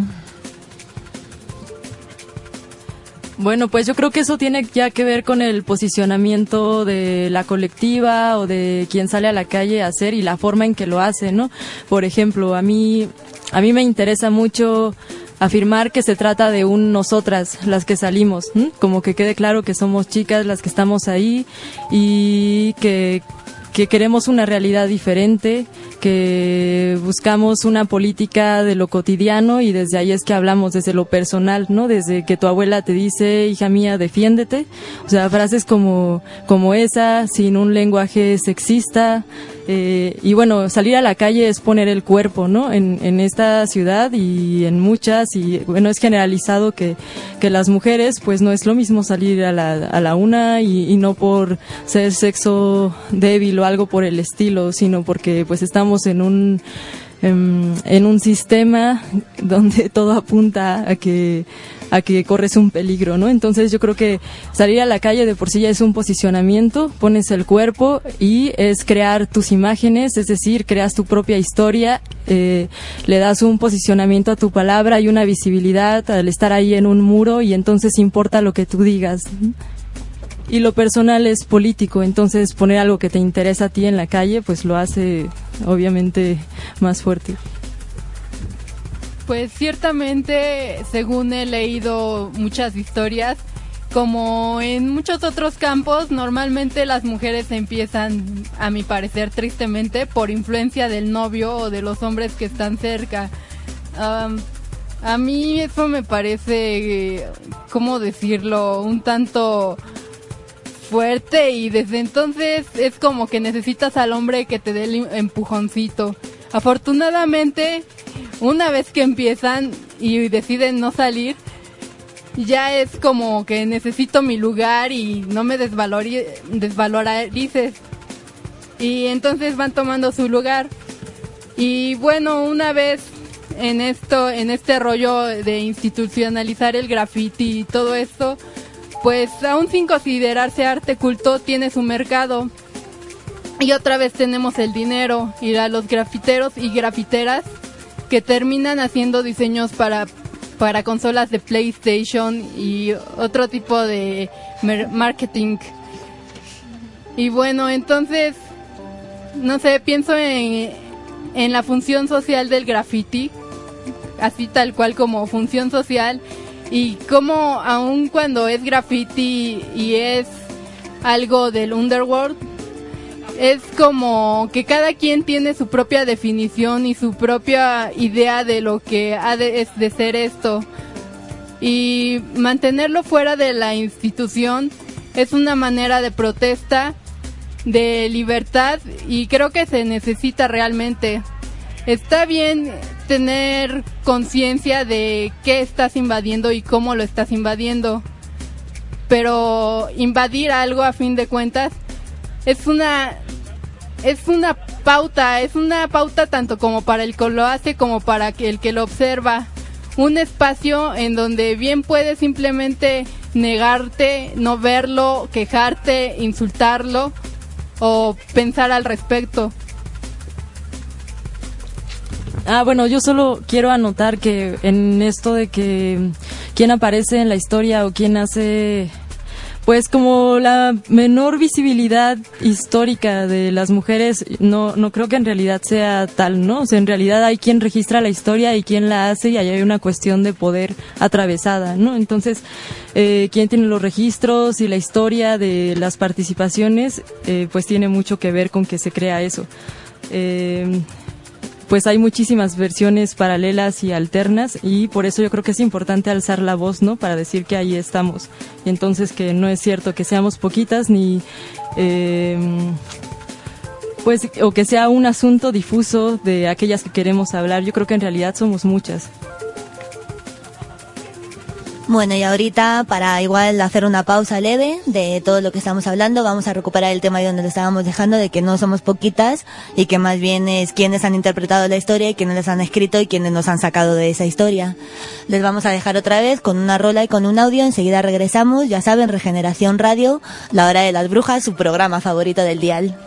Bueno, pues yo creo que eso tiene ya que ver con el posicionamiento de la colectiva o de quien sale a la calle a hacer y la forma en que lo hace, ¿no? Por ejemplo, a mí me interesa mucho afirmar que se trata de un nosotras, las que salimos, ¿m? Como que quede claro que somos chicas las que estamos ahí y que queremos una realidad diferente, que buscamos una política de lo cotidiano y desde ahí es que hablamos desde lo personal, ¿no? Desde que tu abuela te dice, hija mía, defiéndete. O sea, frases como esa, sin un lenguaje sexista. Y bueno, salir a la calle es poner el cuerpo, ¿no? En esta ciudad y en muchas, y bueno, es generalizado que las mujeres, pues no es lo mismo salir a la una y no por ser sexo débil o algo por el estilo, sino porque pues estamos en un sistema donde todo apunta a que corres un peligro, ¿no? Entonces yo creo que salir a la calle de por sí ya es un posicionamiento, pones el cuerpo y es crear tus imágenes, es decir, creas tu propia historia, le das un posicionamiento a tu palabra y una visibilidad al estar ahí en un muro y entonces importa lo que tú digas. Y lo personal es político, entonces poner algo que te interesa a ti en la calle pues lo hace obviamente más fuerte. Pues ciertamente, según he leído muchas historias, como en muchos otros campos, normalmente las mujeres empiezan, a mi parecer tristemente, por influencia del novio o de los hombres que están cerca. A mí eso me parece, ¿cómo decirlo?, un tanto fuerte, y desde entonces es como que necesitas al hombre que te dé el empujoncito. Afortunadamente, una vez que empiezan y deciden no salir, ya es como que necesito mi lugar y no me desvalorices. Y entonces van tomando su lugar. Y bueno, una vez en este rollo de institucionalizar el graffiti y todo esto, pues aún sin considerarse arte culto, tiene su mercado. Y otra vez tenemos el dinero y a los grafiteros y grafiteras que terminan haciendo diseños para consolas de PlayStation y otro tipo de marketing. Y bueno, entonces, no sé, pienso en la función social del graffiti, así tal cual como función social, y como aun cuando es graffiti y es algo del underworld, es como que cada quien tiene su propia definición y su propia idea de lo que ha de ser esto. Y mantenerlo fuera de la institución es una manera de protesta, de libertad, y creo que se necesita realmente. Está bien tener conciencia de qué estás invadiendo y cómo lo estás invadiendo, pero invadir algo, a fin de cuentas, es una pauta tanto como para el que lo hace como para el que lo observa. Un espacio en donde bien puedes simplemente negarte, no verlo, quejarte, insultarlo o pensar al respecto. Bueno, yo solo quiero anotar que en esto de que quién aparece en la historia o quién hace Pues como la menor visibilidad histórica de las mujeres, no creo que en realidad sea tal, ¿no? O sea, en realidad hay quien registra la historia y quien la hace, y ahí hay una cuestión de poder atravesada, ¿no? Entonces, quien tiene los registros y la historia de las participaciones, pues tiene mucho que ver con que se crea eso. Pues hay muchísimas versiones paralelas y alternas, y por eso yo creo que es importante alzar la voz, ¿no? Para decir que ahí estamos. Y entonces que no es cierto que seamos poquitas, ni pues, o que sea un asunto difuso de aquellas que queremos hablar. Yo creo que en realidad somos muchas. Bueno, y ahorita, para igual hacer una pausa leve de todo lo que estamos hablando, vamos a recuperar el tema de donde lo estábamos dejando, de que no somos poquitas, y que más bien es quienes han interpretado la historia y quienes las han escrito y quienes nos han sacado de esa historia. Les vamos a dejar otra vez con una rola y con un audio. Enseguida regresamos. Ya saben, Regeneración Radio, La Hora de las Brujas, su programa favorito del dial.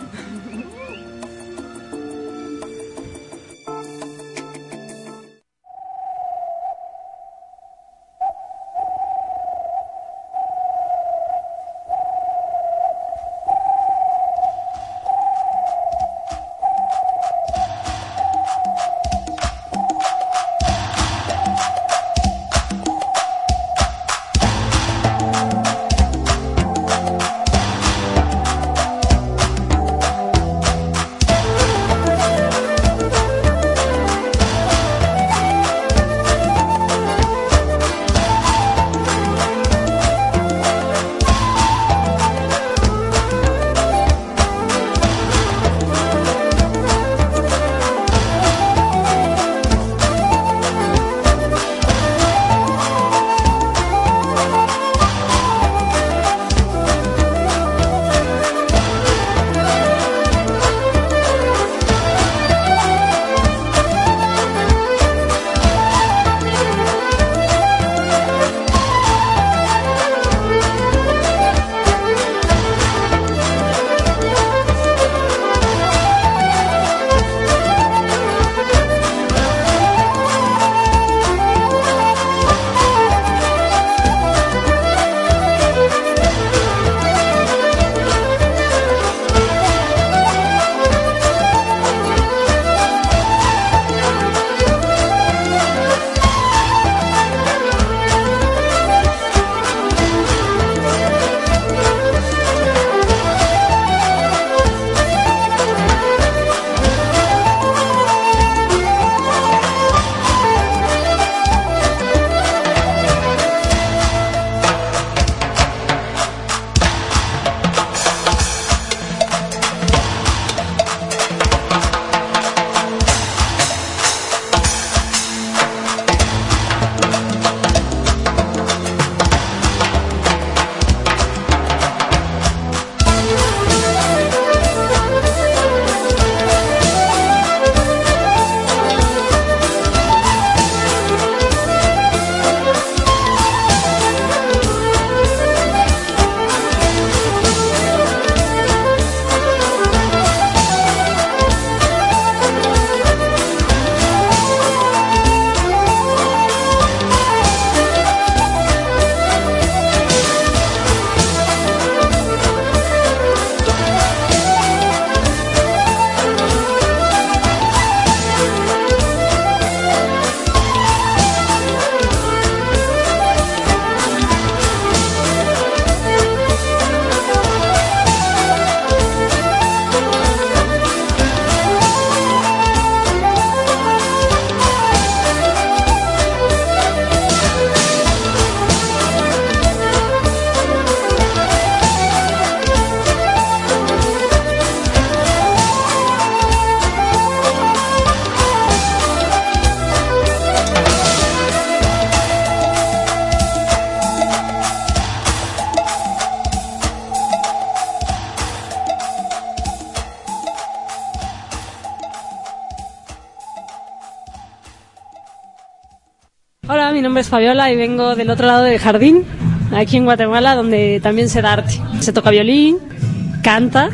Hola, mi nombre es Fabiola y vengo del otro lado del jardín, aquí en Guatemala, donde también se da arte. Se toca violín, canta.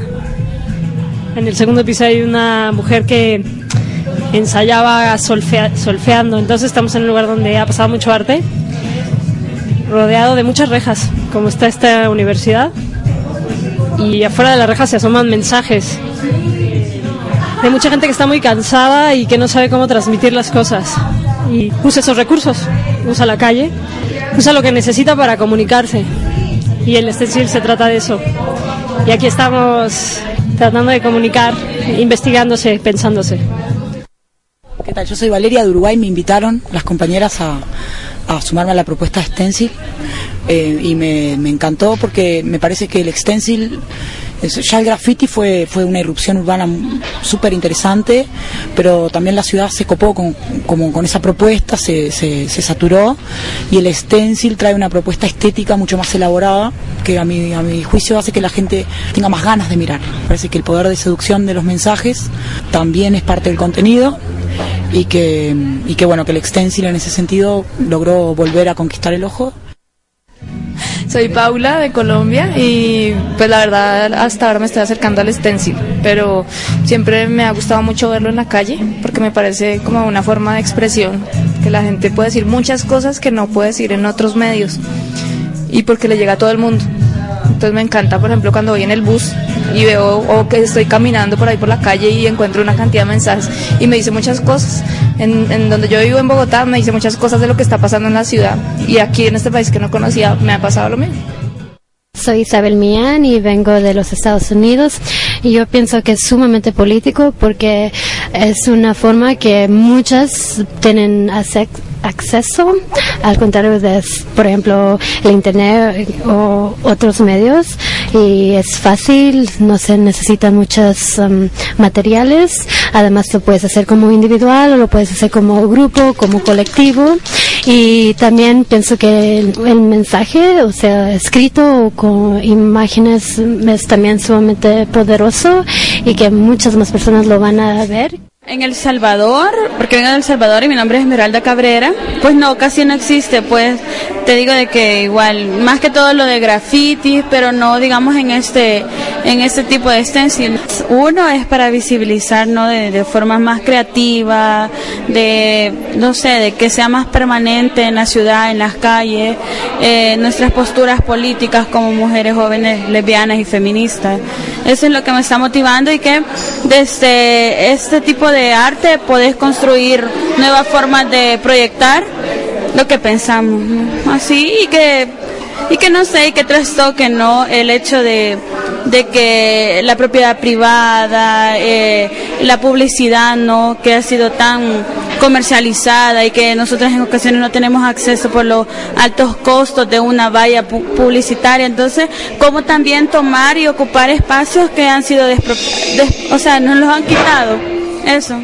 En el segundo episodio hay una mujer que ensayaba solfeando, entonces estamos en un lugar donde ha pasado mucho arte. rodeado de muchas rejas, como está esta universidad. Y afuera de las rejas se asoman mensajes de mucha gente que está muy cansada y que no sabe cómo transmitir las cosas. Y usa esos recursos, usa la calle, usa lo que necesita para comunicarse. Y el stencil se trata de eso. Y aquí estamos tratando de comunicar, investigándose, pensándose. ¿Qué tal? Yo soy Valeria de Uruguay, me invitaron las compañeras a sumarme a la propuesta de stencil y me encantó porque me parece que el stencil, ya el graffiti fue una irrupción urbana súper interesante, pero también la ciudad se copó con esa propuesta, se saturó, y el stencil trae una propuesta estética mucho más elaborada que a mi juicio hace que la gente tenga más ganas de mirar. Parece que el poder de seducción de los mensajes también es parte del contenido y que bueno, que el stencil en ese sentido logró volver a conquistar el ojo. Soy Paula de Colombia y pues la verdad hasta ahora me estoy acercando al stencil, pero siempre me ha gustado mucho verlo en la calle porque me parece como una forma de expresión, que la gente puede decir muchas cosas que no puede decir en otros medios y porque le llega a todo el mundo. Entonces me encanta, por ejemplo, cuando voy en el bus y veo o que estoy caminando por ahí por la calle y encuentro una cantidad de mensajes y me dice muchas cosas. En donde yo vivo, en Bogotá, me dice muchas cosas de lo que está pasando en la ciudad, y aquí en este país que no conocía me ha pasado lo mismo. Soy Isabel Millán y vengo de los Estados Unidos, y yo pienso que es sumamente político porque es una forma que muchas tienen acceso, al contrario de, por ejemplo, el internet o otros medios, y es fácil, no se necesitan muchos materiales. Además lo puedes hacer como individual o lo puedes hacer como grupo, como colectivo, y también pienso que el mensaje, o sea, escrito o con imágenes, es también sumamente poderoso y que muchas más personas lo van a ver. En El Salvador, porque vengo de El Salvador y mi nombre es Esmeralda Cabrera, pues no, casi no existe, pues te digo de que igual, más que todo lo de graffiti, pero no digamos en este tipo de stencil. Uno es para visibilizar, ¿no? De forma más creativa, de, no sé, de que sea más permanente en la ciudad, en las calles, nuestras posturas políticas como mujeres jóvenes, lesbianas y feministas. Eso es lo que me está motivando, y que desde este tipo de arte podés construir nuevas formas de proyectar lo que pensamos, ¿no? Así, y que no sé, y que trastoque, ¿no? El hecho de que la propiedad privada, la publicidad, ¿no? Que ha sido tan comercializada y que nosotros en ocasiones no tenemos acceso por los altos costos de una valla publicitaria. Entonces, cómo también tomar y ocupar espacios que han sido o sea, nos los han quitado. Eso.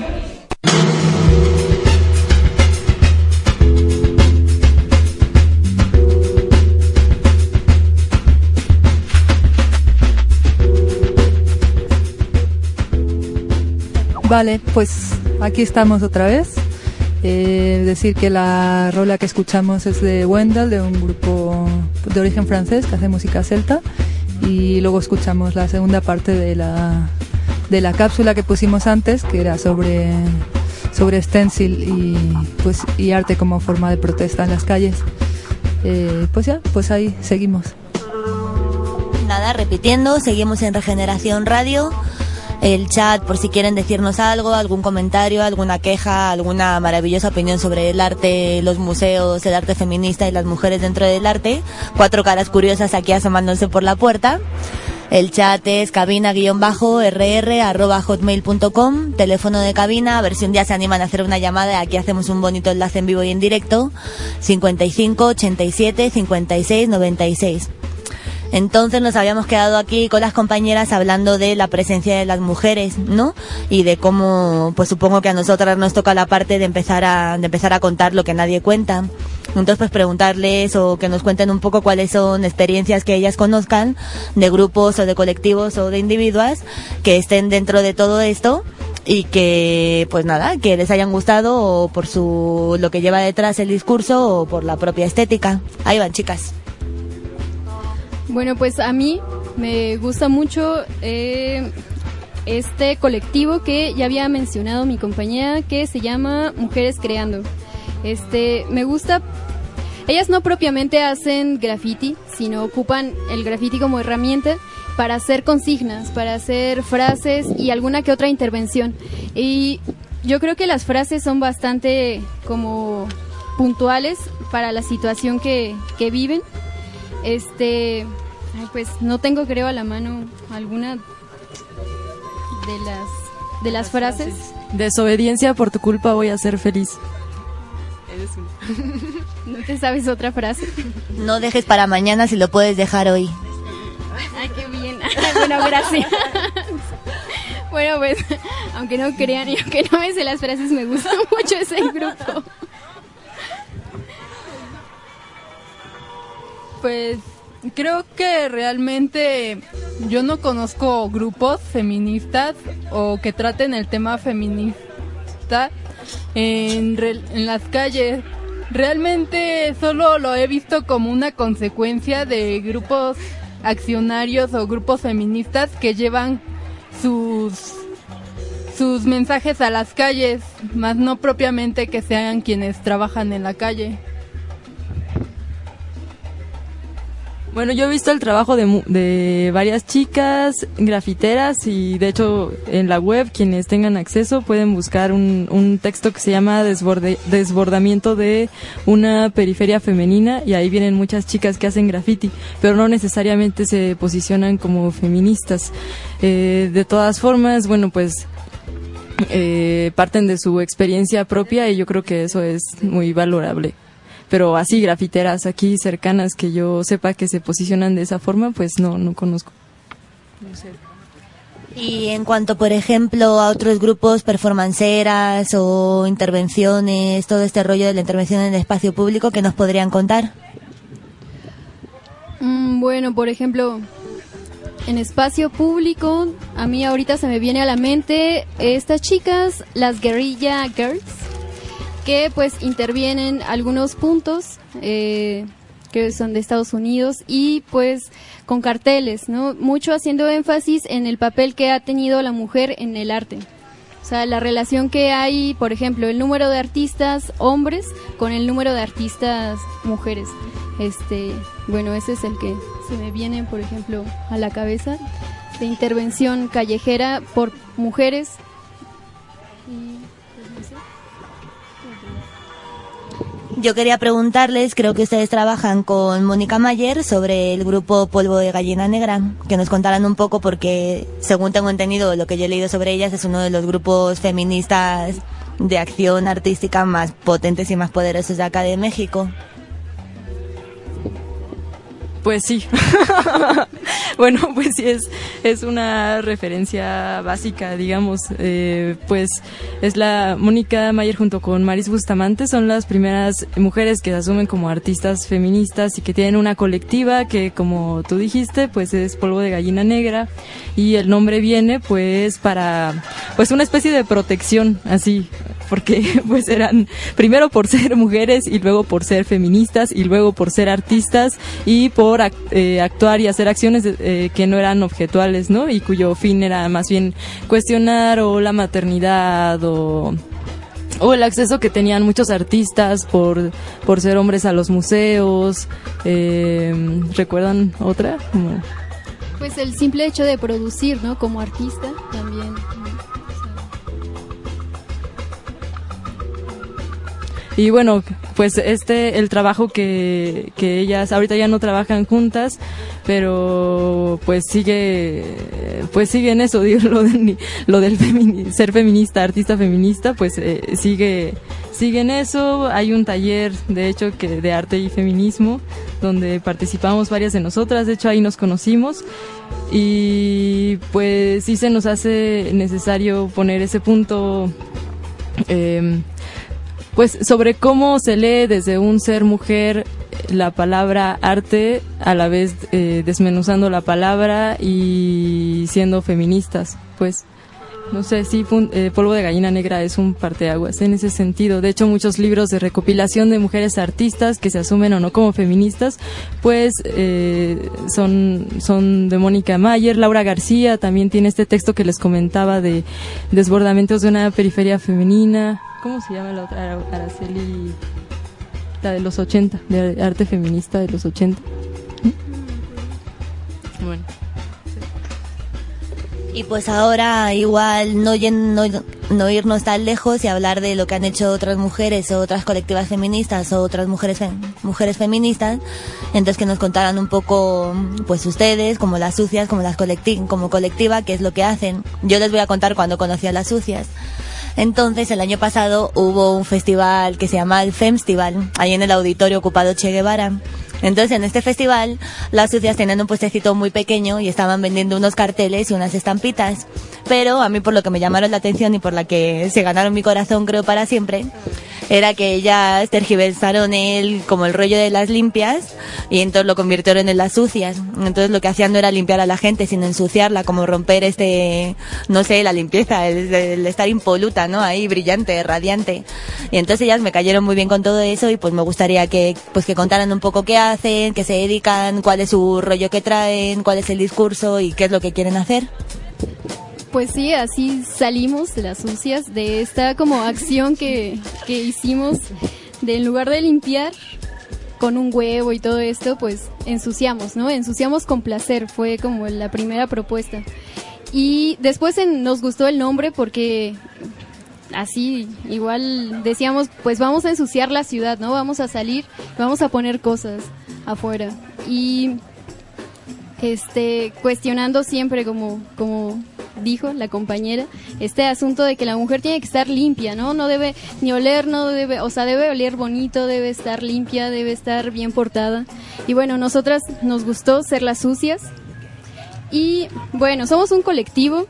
Vale, pues aquí estamos otra vez. Decir que la rola que escuchamos es de Wendell, de un grupo de origen francés que hace música celta, y luego escuchamos la segunda parte de la cápsula que pusimos antes, que era sobre stencil y arte como forma de protesta en las calles. Pues ahí seguimos. Nada, repitiendo, seguimos en Regeneración Radio. El chat, por si quieren decirnos algo, algún comentario, alguna queja, alguna maravillosa opinión sobre el arte, los museos, el arte feminista y las mujeres dentro del arte. 4 caras curiosas aquí asomándose por la puerta. El chat es cabina-rr@hotmail.com, teléfono de cabina, a ver si un día se animan a hacer una llamada. Aquí hacemos un bonito enlace en vivo y en directo. 55 87 56 96. Entonces nos habíamos quedado aquí con las compañeras hablando de la presencia de las mujeres, ¿no? Y de cómo, pues supongo que a nosotras nos toca la parte de empezar a contar lo que nadie cuenta. Entonces, pues preguntarles o que nos cuenten un poco cuáles son experiencias que ellas conozcan de grupos o de colectivos o de individuas que estén dentro de todo esto y que, pues nada, que les hayan gustado o por lo que lleva detrás el discurso o por la propia estética. Ahí van, chicas. Bueno, pues a mí me gusta mucho este colectivo que ya había mencionado mi compañera, que se llama Mujeres Creando. Me gusta ellas no propiamente hacen graffiti, sino ocupan el graffiti como herramienta para hacer consignas, para hacer frases y alguna que otra intervención. Y yo creo que las frases son bastante como puntuales para la situación que viven. Pues no tengo, creo, a la mano alguna de las frases. Desobediencia, por tu culpa voy a ser feliz. ¿No te sabes otra frase? No dejes para mañana si lo puedes dejar hoy. Ay, qué bien. Bueno, gracias. Bueno, pues, aunque no crean y aunque no me sé las frases, me gusta mucho ese grupo. Pues creo que realmente yo no conozco grupos feministas o que traten el tema feminista en las calles. Realmente solo lo he visto como una consecuencia de grupos accionarios o grupos feministas que llevan sus mensajes a las calles, más no propiamente que sean quienes trabajan en la calle. Bueno, yo he visto el trabajo de varias chicas grafiteras y de hecho en la web quienes tengan acceso pueden buscar un texto que se llama Desbordamiento de una periferia femenina y ahí vienen muchas chicas que hacen graffiti, pero no necesariamente se posicionan como feministas. De todas formas, bueno, pues parten de su experiencia propia y yo creo que eso es muy valorable. Pero así grafiteras aquí cercanas que yo sepa que se posicionan de esa forma, pues no conozco. No sé. Y en cuanto, por ejemplo, a otros grupos performanceras o intervenciones, todo este rollo de la intervención en el espacio público, ¿qué nos podrían contar? Bueno, por ejemplo, en espacio público, a mí ahorita se me viene a la mente estas chicas, las Guerrilla Girls, que pues intervienen algunos puntos que son de Estados Unidos y pues con carteles, ¿no? Mucho haciendo énfasis en el papel que ha tenido la mujer en el arte. O sea, la relación que hay, por ejemplo, el número de artistas hombres con el número de artistas mujeres. Bueno, ese es el que se me viene, por ejemplo, a la cabeza, de intervención callejera por mujeres. Yo quería preguntarles, creo que ustedes trabajan con Mónica Mayer sobre el grupo Polvo de Gallina Negra, que nos contaran un poco porque, según tengo entendido, lo que yo he leído sobre ellas, es uno de los grupos feministas de acción artística más potentes y más poderosos de acá de México. Pues sí. Bueno, pues sí, es una referencia básica, digamos. Pues es la Mónica Mayer junto con Maris Bustamante, son las primeras mujeres que se asumen como artistas feministas y que tienen una colectiva que, como tú dijiste, pues es Polvo de Gallina Negra, y el nombre viene pues para pues una especie de protección, así, porque pues eran primero por ser mujeres y luego por ser feministas y luego por ser artistas y por actuar y hacer acciones que no eran objetuales, ¿no? Y cuyo fin era más bien cuestionar o la maternidad o el acceso que tenían muchos artistas por ser hombres a los museos. ¿Recuerdan otra? Pues el simple hecho de producir, ¿no? Como artista también. Y bueno, pues el trabajo que ellas ahorita ya no trabajan juntas, pero pues sigue en eso, digo, lo del ser feminista, artista feminista, pues sigue en eso. Hay un taller, de hecho, de arte y feminismo, donde participamos varias de nosotras, de hecho ahí nos conocimos, y pues sí se nos hace necesario poner ese punto, pues sobre cómo se lee desde un ser mujer la palabra arte, a la vez desmenuzando la palabra y siendo feministas. Pues no sé, sí, Polvo de Gallina Negra es un parteaguas en ese sentido. De hecho, muchos libros de recopilación de mujeres artistas que se asumen o no como feministas, pues son de Mónica Mayer. Laura García también tiene este texto que les comentaba de Desbordamientos de una periferia femenina. ¿Cómo se llama la otra? Araceli. la de los 80, de arte feminista de los 80. Bueno. Y pues ahora igual no irnos tan lejos y hablar de lo que han hecho otras mujeres o otras colectivas feministas o otras mujeres feministas. Entonces que nos contaran un poco pues ustedes, como las sucias, como colectiva, qué es lo que hacen. Yo les voy a contar cuando conocí a las sucias. Entonces el año pasado hubo un festival que se llama el Femstival, ahí en el auditorio ocupado Che Guevara. Entonces en este festival las sucias tenían un puestecito muy pequeño y estaban vendiendo unos carteles y unas estampitas. Pero a mí por lo que me llamaron la atención y por la que se ganaron mi corazón creo para siempre, era que ellas tergiversaron como el rollo de las limpias y entonces lo convirtieron en las sucias. Entonces lo que hacían no era limpiar a la gente sino ensuciarla, como romper la limpieza, el estar impoluta, ¿no? Ahí brillante, radiante. Y entonces ellas me cayeron muy bien con todo eso y pues me gustaría que contaran un poco qué hacen, qué se dedican, cuál es su rollo que traen, cuál es el discurso y qué es lo que quieren hacer. Pues sí, así salimos de las sucias, de esta como acción que hicimos, de en lugar de limpiar con un huevo y todo esto, pues ensuciamos, ¿no? Ensuciamos con placer, fue como la primera propuesta. Y después nos gustó el nombre porque así igual decíamos, pues vamos a ensuciar la ciudad, ¿no? Vamos a salir, vamos a poner cosas afuera. Y cuestionando siempre como dijo la compañera, este asunto de que la mujer tiene que estar limpia, ¿no? No debe ni oler, debe oler bonito, debe estar limpia, debe estar bien portada. Y bueno, nosotras nos gustó ser las sucias. Y bueno, somos un colectiva,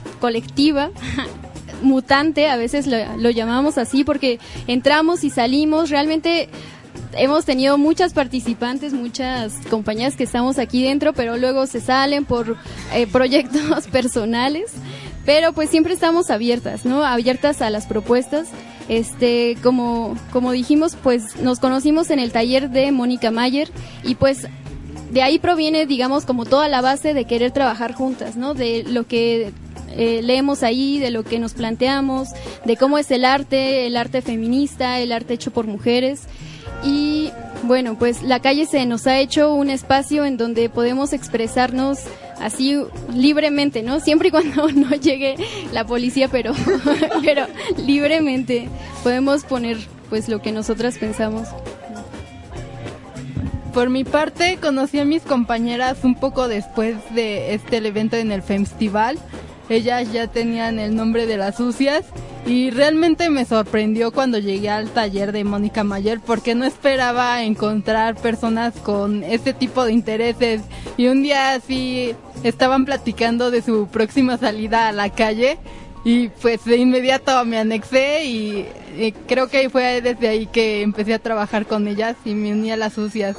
mutante, a veces lo llamamos así porque entramos y salimos, realmente hemos tenido muchas participantes, muchas compañías que estamos aquí dentro, pero luego se salen por proyectos personales, pero pues siempre estamos abiertas, ¿no? Abiertas a las propuestas. Como dijimos, pues nos conocimos en el taller de Mónica Mayer y pues de ahí proviene, digamos, como toda la base de querer trabajar juntas, ¿no? De lo que leemos ahí, de lo que nos planteamos, de cómo es el arte feminista, el arte hecho por mujeres. Y bueno, pues la calle se nos ha hecho un espacio en donde podemos expresarnos así libremente, ¿no? Siempre y cuando no llegue la policía, pero libremente podemos poner pues lo que nosotras pensamos. Por mi parte, conocí a mis compañeras un poco después de el evento en el Femstival. Ellas ya tenían el nombre de las sucias y realmente me sorprendió cuando llegué al taller de Mónica Mayer porque no esperaba encontrar personas con este tipo de intereses y un día así estaban platicando de su próxima salida a la calle y pues de inmediato me anexé y creo que fue desde ahí que empecé a trabajar con ellas y me uní a las sucias.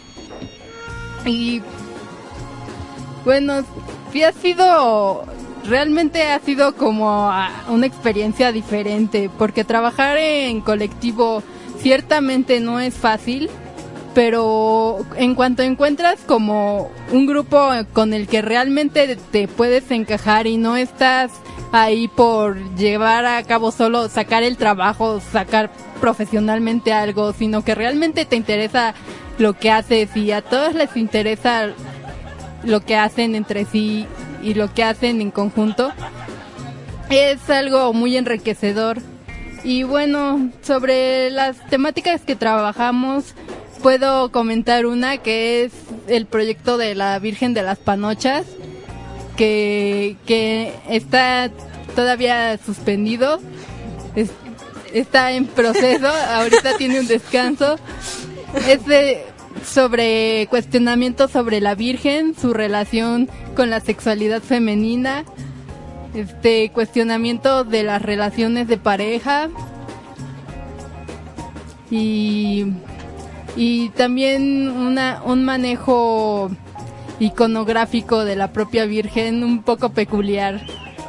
Y bueno, sí realmente ha sido como una experiencia diferente, porque trabajar en colectivo ciertamente no es fácil, pero en cuanto encuentras como un grupo con el que realmente te puedes encajar y no estás ahí por llevar a cabo solo sacar el trabajo, sacar profesionalmente algo, sino que realmente te interesa lo que haces y a todos les interesa lo que hacen entre sí y lo que hacen en conjunto, es algo muy enriquecedor. Y bueno, sobre las temáticas que trabajamos, puedo comentar una que es el proyecto de la Virgen de las Panochas, que está todavía suspendido, está en proceso, ahorita tiene un descanso. Es sobre cuestionamiento sobre la Virgen, su relación con la sexualidad femenina, cuestionamiento de las relaciones de pareja y también un manejo iconográfico de la propia Virgen un poco peculiar.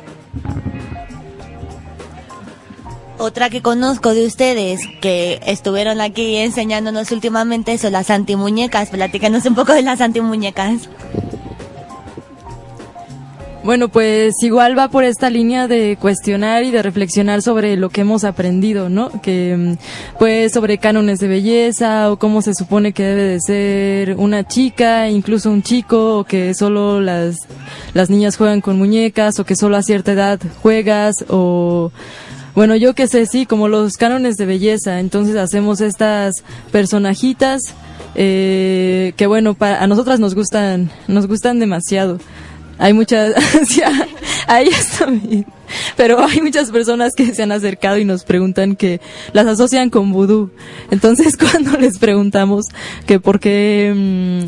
Otra que conozco de ustedes, que estuvieron aquí enseñándonos últimamente, son las antimuñecas. Platícanos un poco de las antimuñecas. Bueno, pues igual va por esta línea de cuestionar y de reflexionar sobre lo que hemos aprendido, ¿no? Que pues sobre cánones de belleza o cómo se supone que debe de ser una chica, incluso un chico, o que solo las niñas juegan con muñecas, o que solo a cierta edad juegas, o bueno, yo qué sé, sí, como los cánones de belleza. Entonces hacemos estas personajitas que bueno, a nosotras nos gustan demasiado. Hay muchas, a ellas también, pero hay muchas personas que se han acercado y nos preguntan que las asocian con vudú. Entonces cuando les preguntamos que por qué,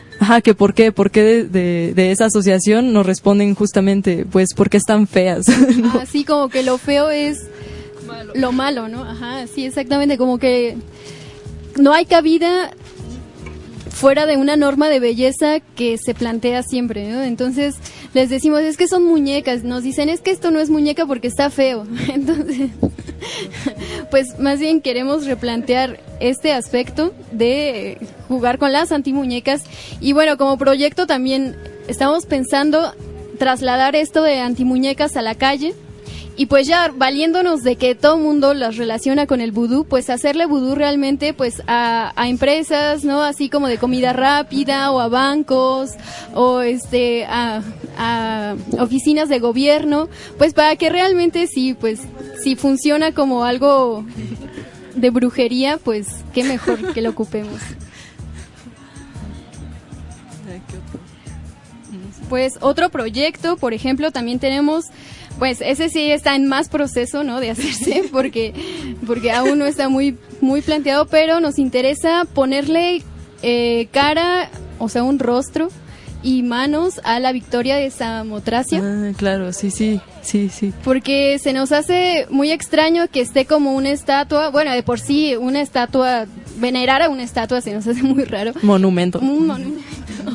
de esa asociación, nos responden justamente, pues porque están feas, ¿no? Así como que lo feo es lo malo, ¿no? Ajá, sí, exactamente, como que no hay cabida fuera de una norma de belleza que se plantea siempre, ¿no? Entonces les decimos, es que son muñecas, nos dicen, es que esto no es muñeca porque está feo. Entonces, pues más bien queremos replantear este aspecto de jugar con las antimuñecas. Y bueno, como proyecto también estamos pensando trasladar esto de antimuñecas a la calle. Y pues ya valiéndonos de que todo el mundo las relaciona con el vudú, pues hacerle vudú realmente pues a empresas, ¿no? Así como de comida rápida, o a bancos, o a oficinas de gobierno, pues para que realmente sí, pues si funciona como algo de brujería, pues qué mejor que lo ocupemos. Pues otro proyecto, por ejemplo, también tenemos, pues ese sí está en más proceso, ¿no?, de hacerse, porque aún no está muy planteado, pero nos interesa ponerle cara, o sea, un rostro y manos a la Victoria de Samotracia. Ah, claro, sí. Porque se nos hace muy extraño que esté como una estatua, bueno, de por sí una estatua, venerar a una estatua se nos hace muy raro. Monumento. Un monumento.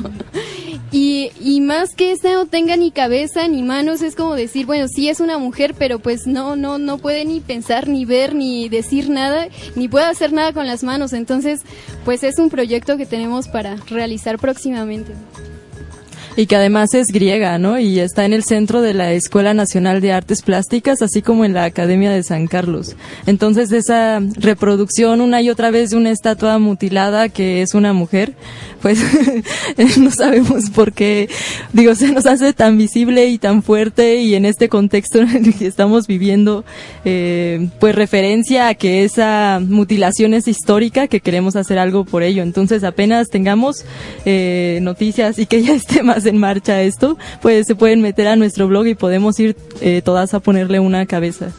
Y más que esta no tenga ni cabeza ni manos, es como decir, bueno, sí es una mujer, pero pues no puede ni pensar, ni ver, ni decir nada, ni puede hacer nada con las manos. Entonces, pues es un proyecto que tenemos para realizar próximamente. Y que además es griega, ¿no? Y está en el centro de la Escuela Nacional de Artes Plásticas, así como en la Academia de San Carlos. Entonces, esa reproducción una y otra vez de una estatua mutilada que es una mujer, pues no sabemos por qué, digo, se nos hace tan visible y tan fuerte, y en este contexto en el que estamos viviendo, pues referencia a que esa mutilación es histórica, que queremos hacer algo por ello. Entonces, apenas tengamos noticias y que ya esté más en marcha esto, pues se pueden meter a nuestro blog y podemos ir todas a ponerle una cabeza.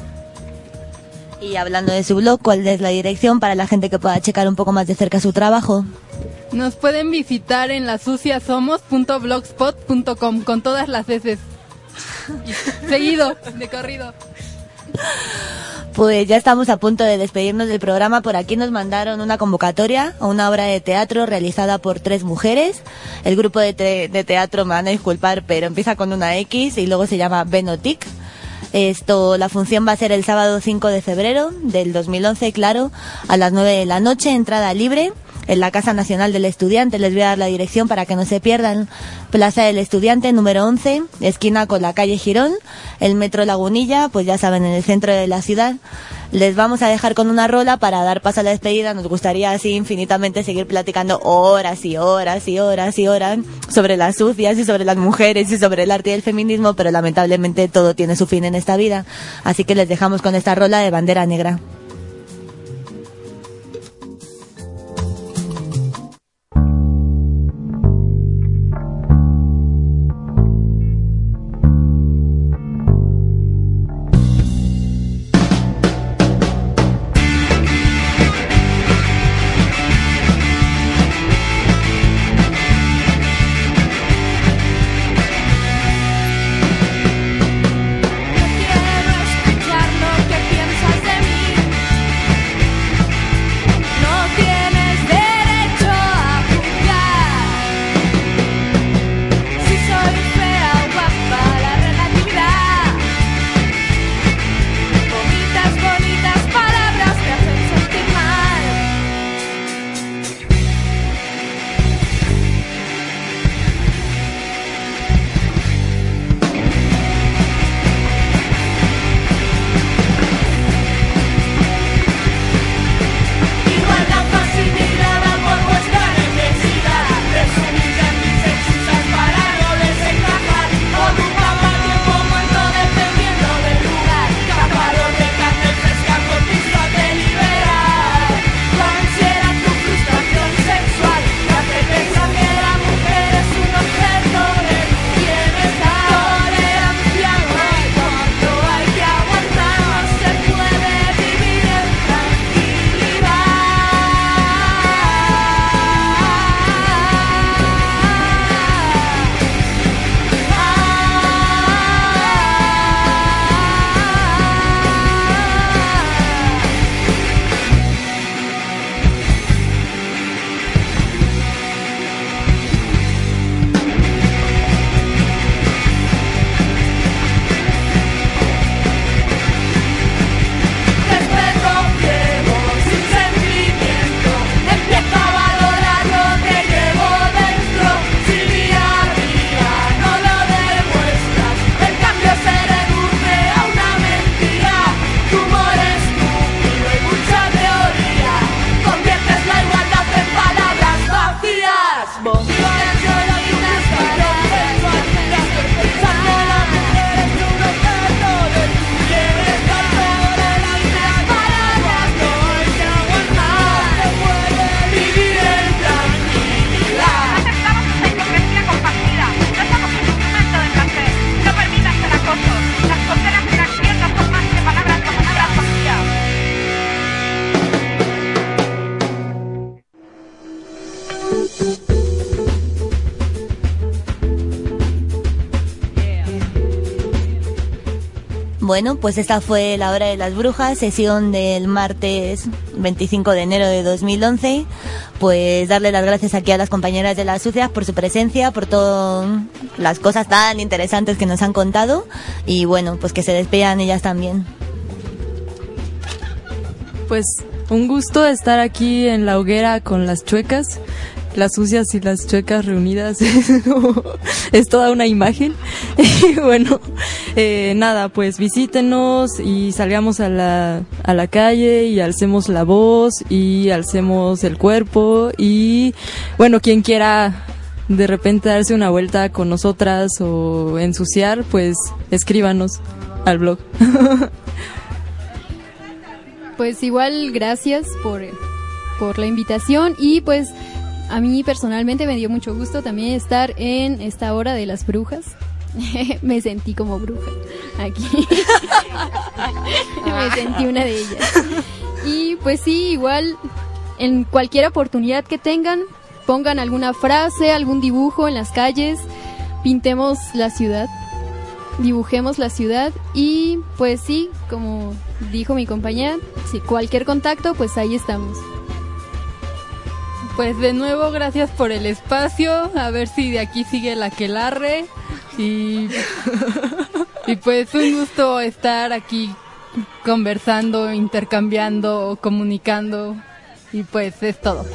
Y hablando de su blog, ¿cuál es la dirección para la gente que pueda checar un poco más de cerca su trabajo? Nos pueden visitar en lasuciasomos.blogspot.com con todas las veces. Seguido, de corrido. Pues ya estamos a punto de despedirnos del programa. Por aquí nos mandaron una convocatoria a una obra de teatro realizada por 3 mujeres. El grupo de teatro, me van a disculpar, pero empieza con una X y luego se llama Benotic. La función va a ser el sábado 5 de febrero del 2011, claro, a las 9 de la noche, entrada libre, en la Casa Nacional del Estudiante. Les voy a dar la dirección para que no se pierdan. Plaza del Estudiante, número 11, esquina con la calle Girón, el Metro Lagunilla, pues ya saben, en el centro de la ciudad. Les vamos a dejar con una rola para dar paso a la despedida. Nos gustaría así infinitamente seguir platicando horas y horas y horas y horas sobre las sucias y sobre las mujeres y sobre el arte y el feminismo, pero lamentablemente todo tiene su fin en esta vida. Así que les dejamos con esta rola de Bandera Negra. Quiero escuchar lo que piensas de mí. Bueno, pues esta fue La Hora de las Brujas, sesión del martes 25 de enero de 2011. Pues darle las gracias aquí a las compañeras de Las Sucias por su presencia, por todas las cosas tan interesantes que nos han contado. Y bueno, pues que se despidan ellas también. Pues un gusto estar aquí en la hoguera con las chuecas. Las sucias y las chuecas reunidas es toda una imagen. Y bueno, nada, pues visítenos y salgamos a la calle y alcemos la voz y alcemos el cuerpo. Y bueno, quien quiera de repente darse una vuelta con nosotras o ensuciar, pues escríbanos al blog. Pues igual gracias por la invitación y pues a mí personalmente me dio mucho gusto también estar en esta hora de las brujas. Me sentí como bruja aquí. Me sentí una de ellas. Y pues sí, igual en cualquier oportunidad que tengan, pongan alguna frase, algún dibujo en las calles, pintemos la ciudad, dibujemos la ciudad y pues sí, como dijo mi compañera, si cualquier contacto, pues ahí estamos. Pues de nuevo, gracias por el espacio. A ver si de aquí sigue la aquelarre. Y pues un gusto estar aquí conversando, intercambiando, comunicando. Y pues es todo.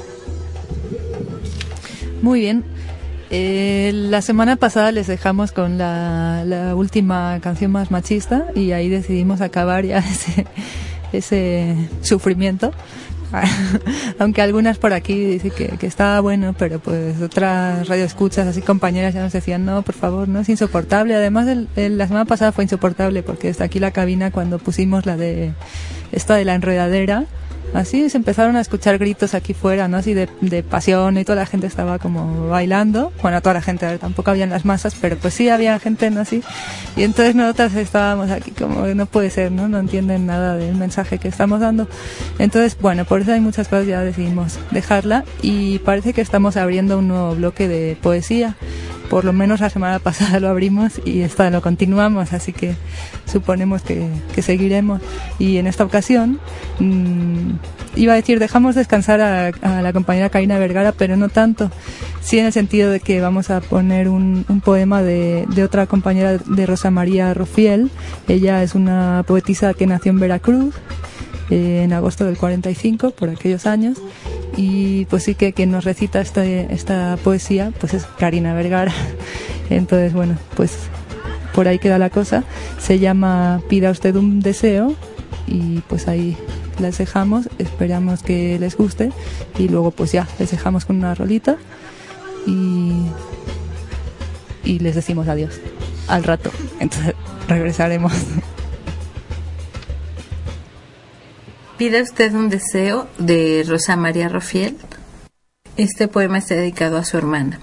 Muy bien. La semana pasada les dejamos con la última canción más machista y ahí decidimos acabar ya ese sufrimiento. Aunque algunas por aquí dicen que estaba bueno, pero pues otras radioescuchas, así compañeras ya nos decían, no, por favor, no, es insoportable. Además, la semana pasada fue insoportable porque desde aquí la cabina, cuando pusimos la de esta de la enredadera, así se empezaron a escuchar gritos aquí fuera, ¿no? Así de pasión, y toda la gente estaba como bailando. Bueno, toda la gente, a ver, tampoco habían las masas, pero pues sí había gente, ¿no? Así. Y entonces nosotras estábamos aquí como, no puede ser, ¿no? No entienden nada del mensaje que estamos dando. Entonces, bueno, por eso hay muchas cosas, ya decidimos dejarla y parece que estamos abriendo un nuevo bloque de poesía. Por lo menos la semana pasada lo abrimos y esta lo continuamos, así que suponemos que seguiremos. Y en esta ocasión, iba a decir, dejamos descansar a la compañera Karina Vergara, pero no tanto. Sí, en el sentido de que vamos a poner un poema de otra compañera, de Rosa María Rofiel. Ella es una poetisa que nació en Veracruz en agosto del 45, por aquellos años. Y pues sí que quien nos recita esta poesía pues es Karina Vergara. Entonces, bueno, pues por ahí queda la cosa. Se llama Pida usted un deseo y pues ahí les dejamos. Esperamos que les guste y luego pues ya les dejamos con una rolita y les decimos adiós al rato. Entonces regresaremos. Pida usted un deseo, de Rosa María Rofiel. Este poema está dedicado a su hermana.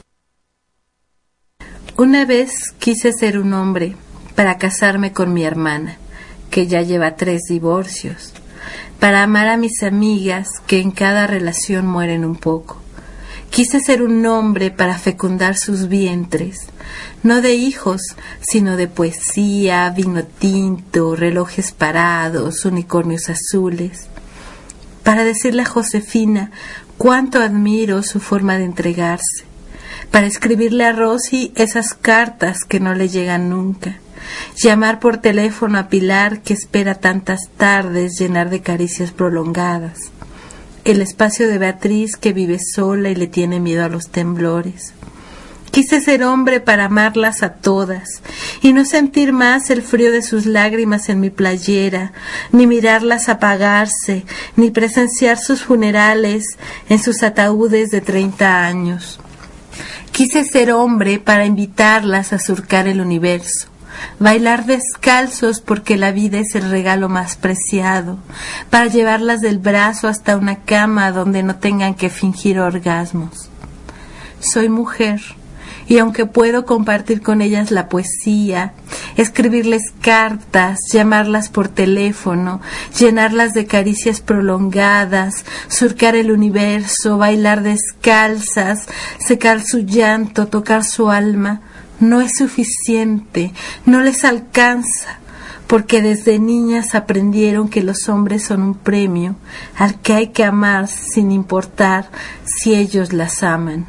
Una vez quise ser un hombre para casarme con mi hermana, que ya lleva 3 divorcios, para amar a mis amigas que en cada relación mueren un poco. Quise ser un hombre para fecundar sus vientres, no de hijos, sino de poesía, vino tinto, relojes parados, unicornios azules. Para decirle a Josefina cuánto admiro su forma de entregarse. Para escribirle a Rosy esas cartas que no le llegan nunca. Llamar por teléfono a Pilar que espera tantas tardes llenar de caricias prolongadas. El espacio de Beatriz que vive sola y le tiene miedo a los temblores. Quise ser hombre para amarlas a todas y no sentir más el frío de sus lágrimas en mi playera, ni mirarlas apagarse, ni presenciar sus funerales en sus ataúdes de 30 años. Quise ser hombre para invitarlas a surcar el universo, bailar descalzos porque la vida es el regalo más preciado, para llevarlas del brazo hasta una cama donde no tengan que fingir orgasmos. Soy mujer y aunque puedo compartir con ellas la poesía, escribirles cartas, llamarlas por teléfono, llenarlas de caricias prolongadas, surcar el universo, bailar descalzas, secar su llanto, tocar su alma, no es suficiente, no les alcanza, porque desde niñas aprendieron que los hombres son un premio al que hay que amar sin importar si ellos las aman.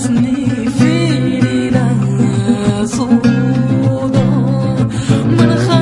من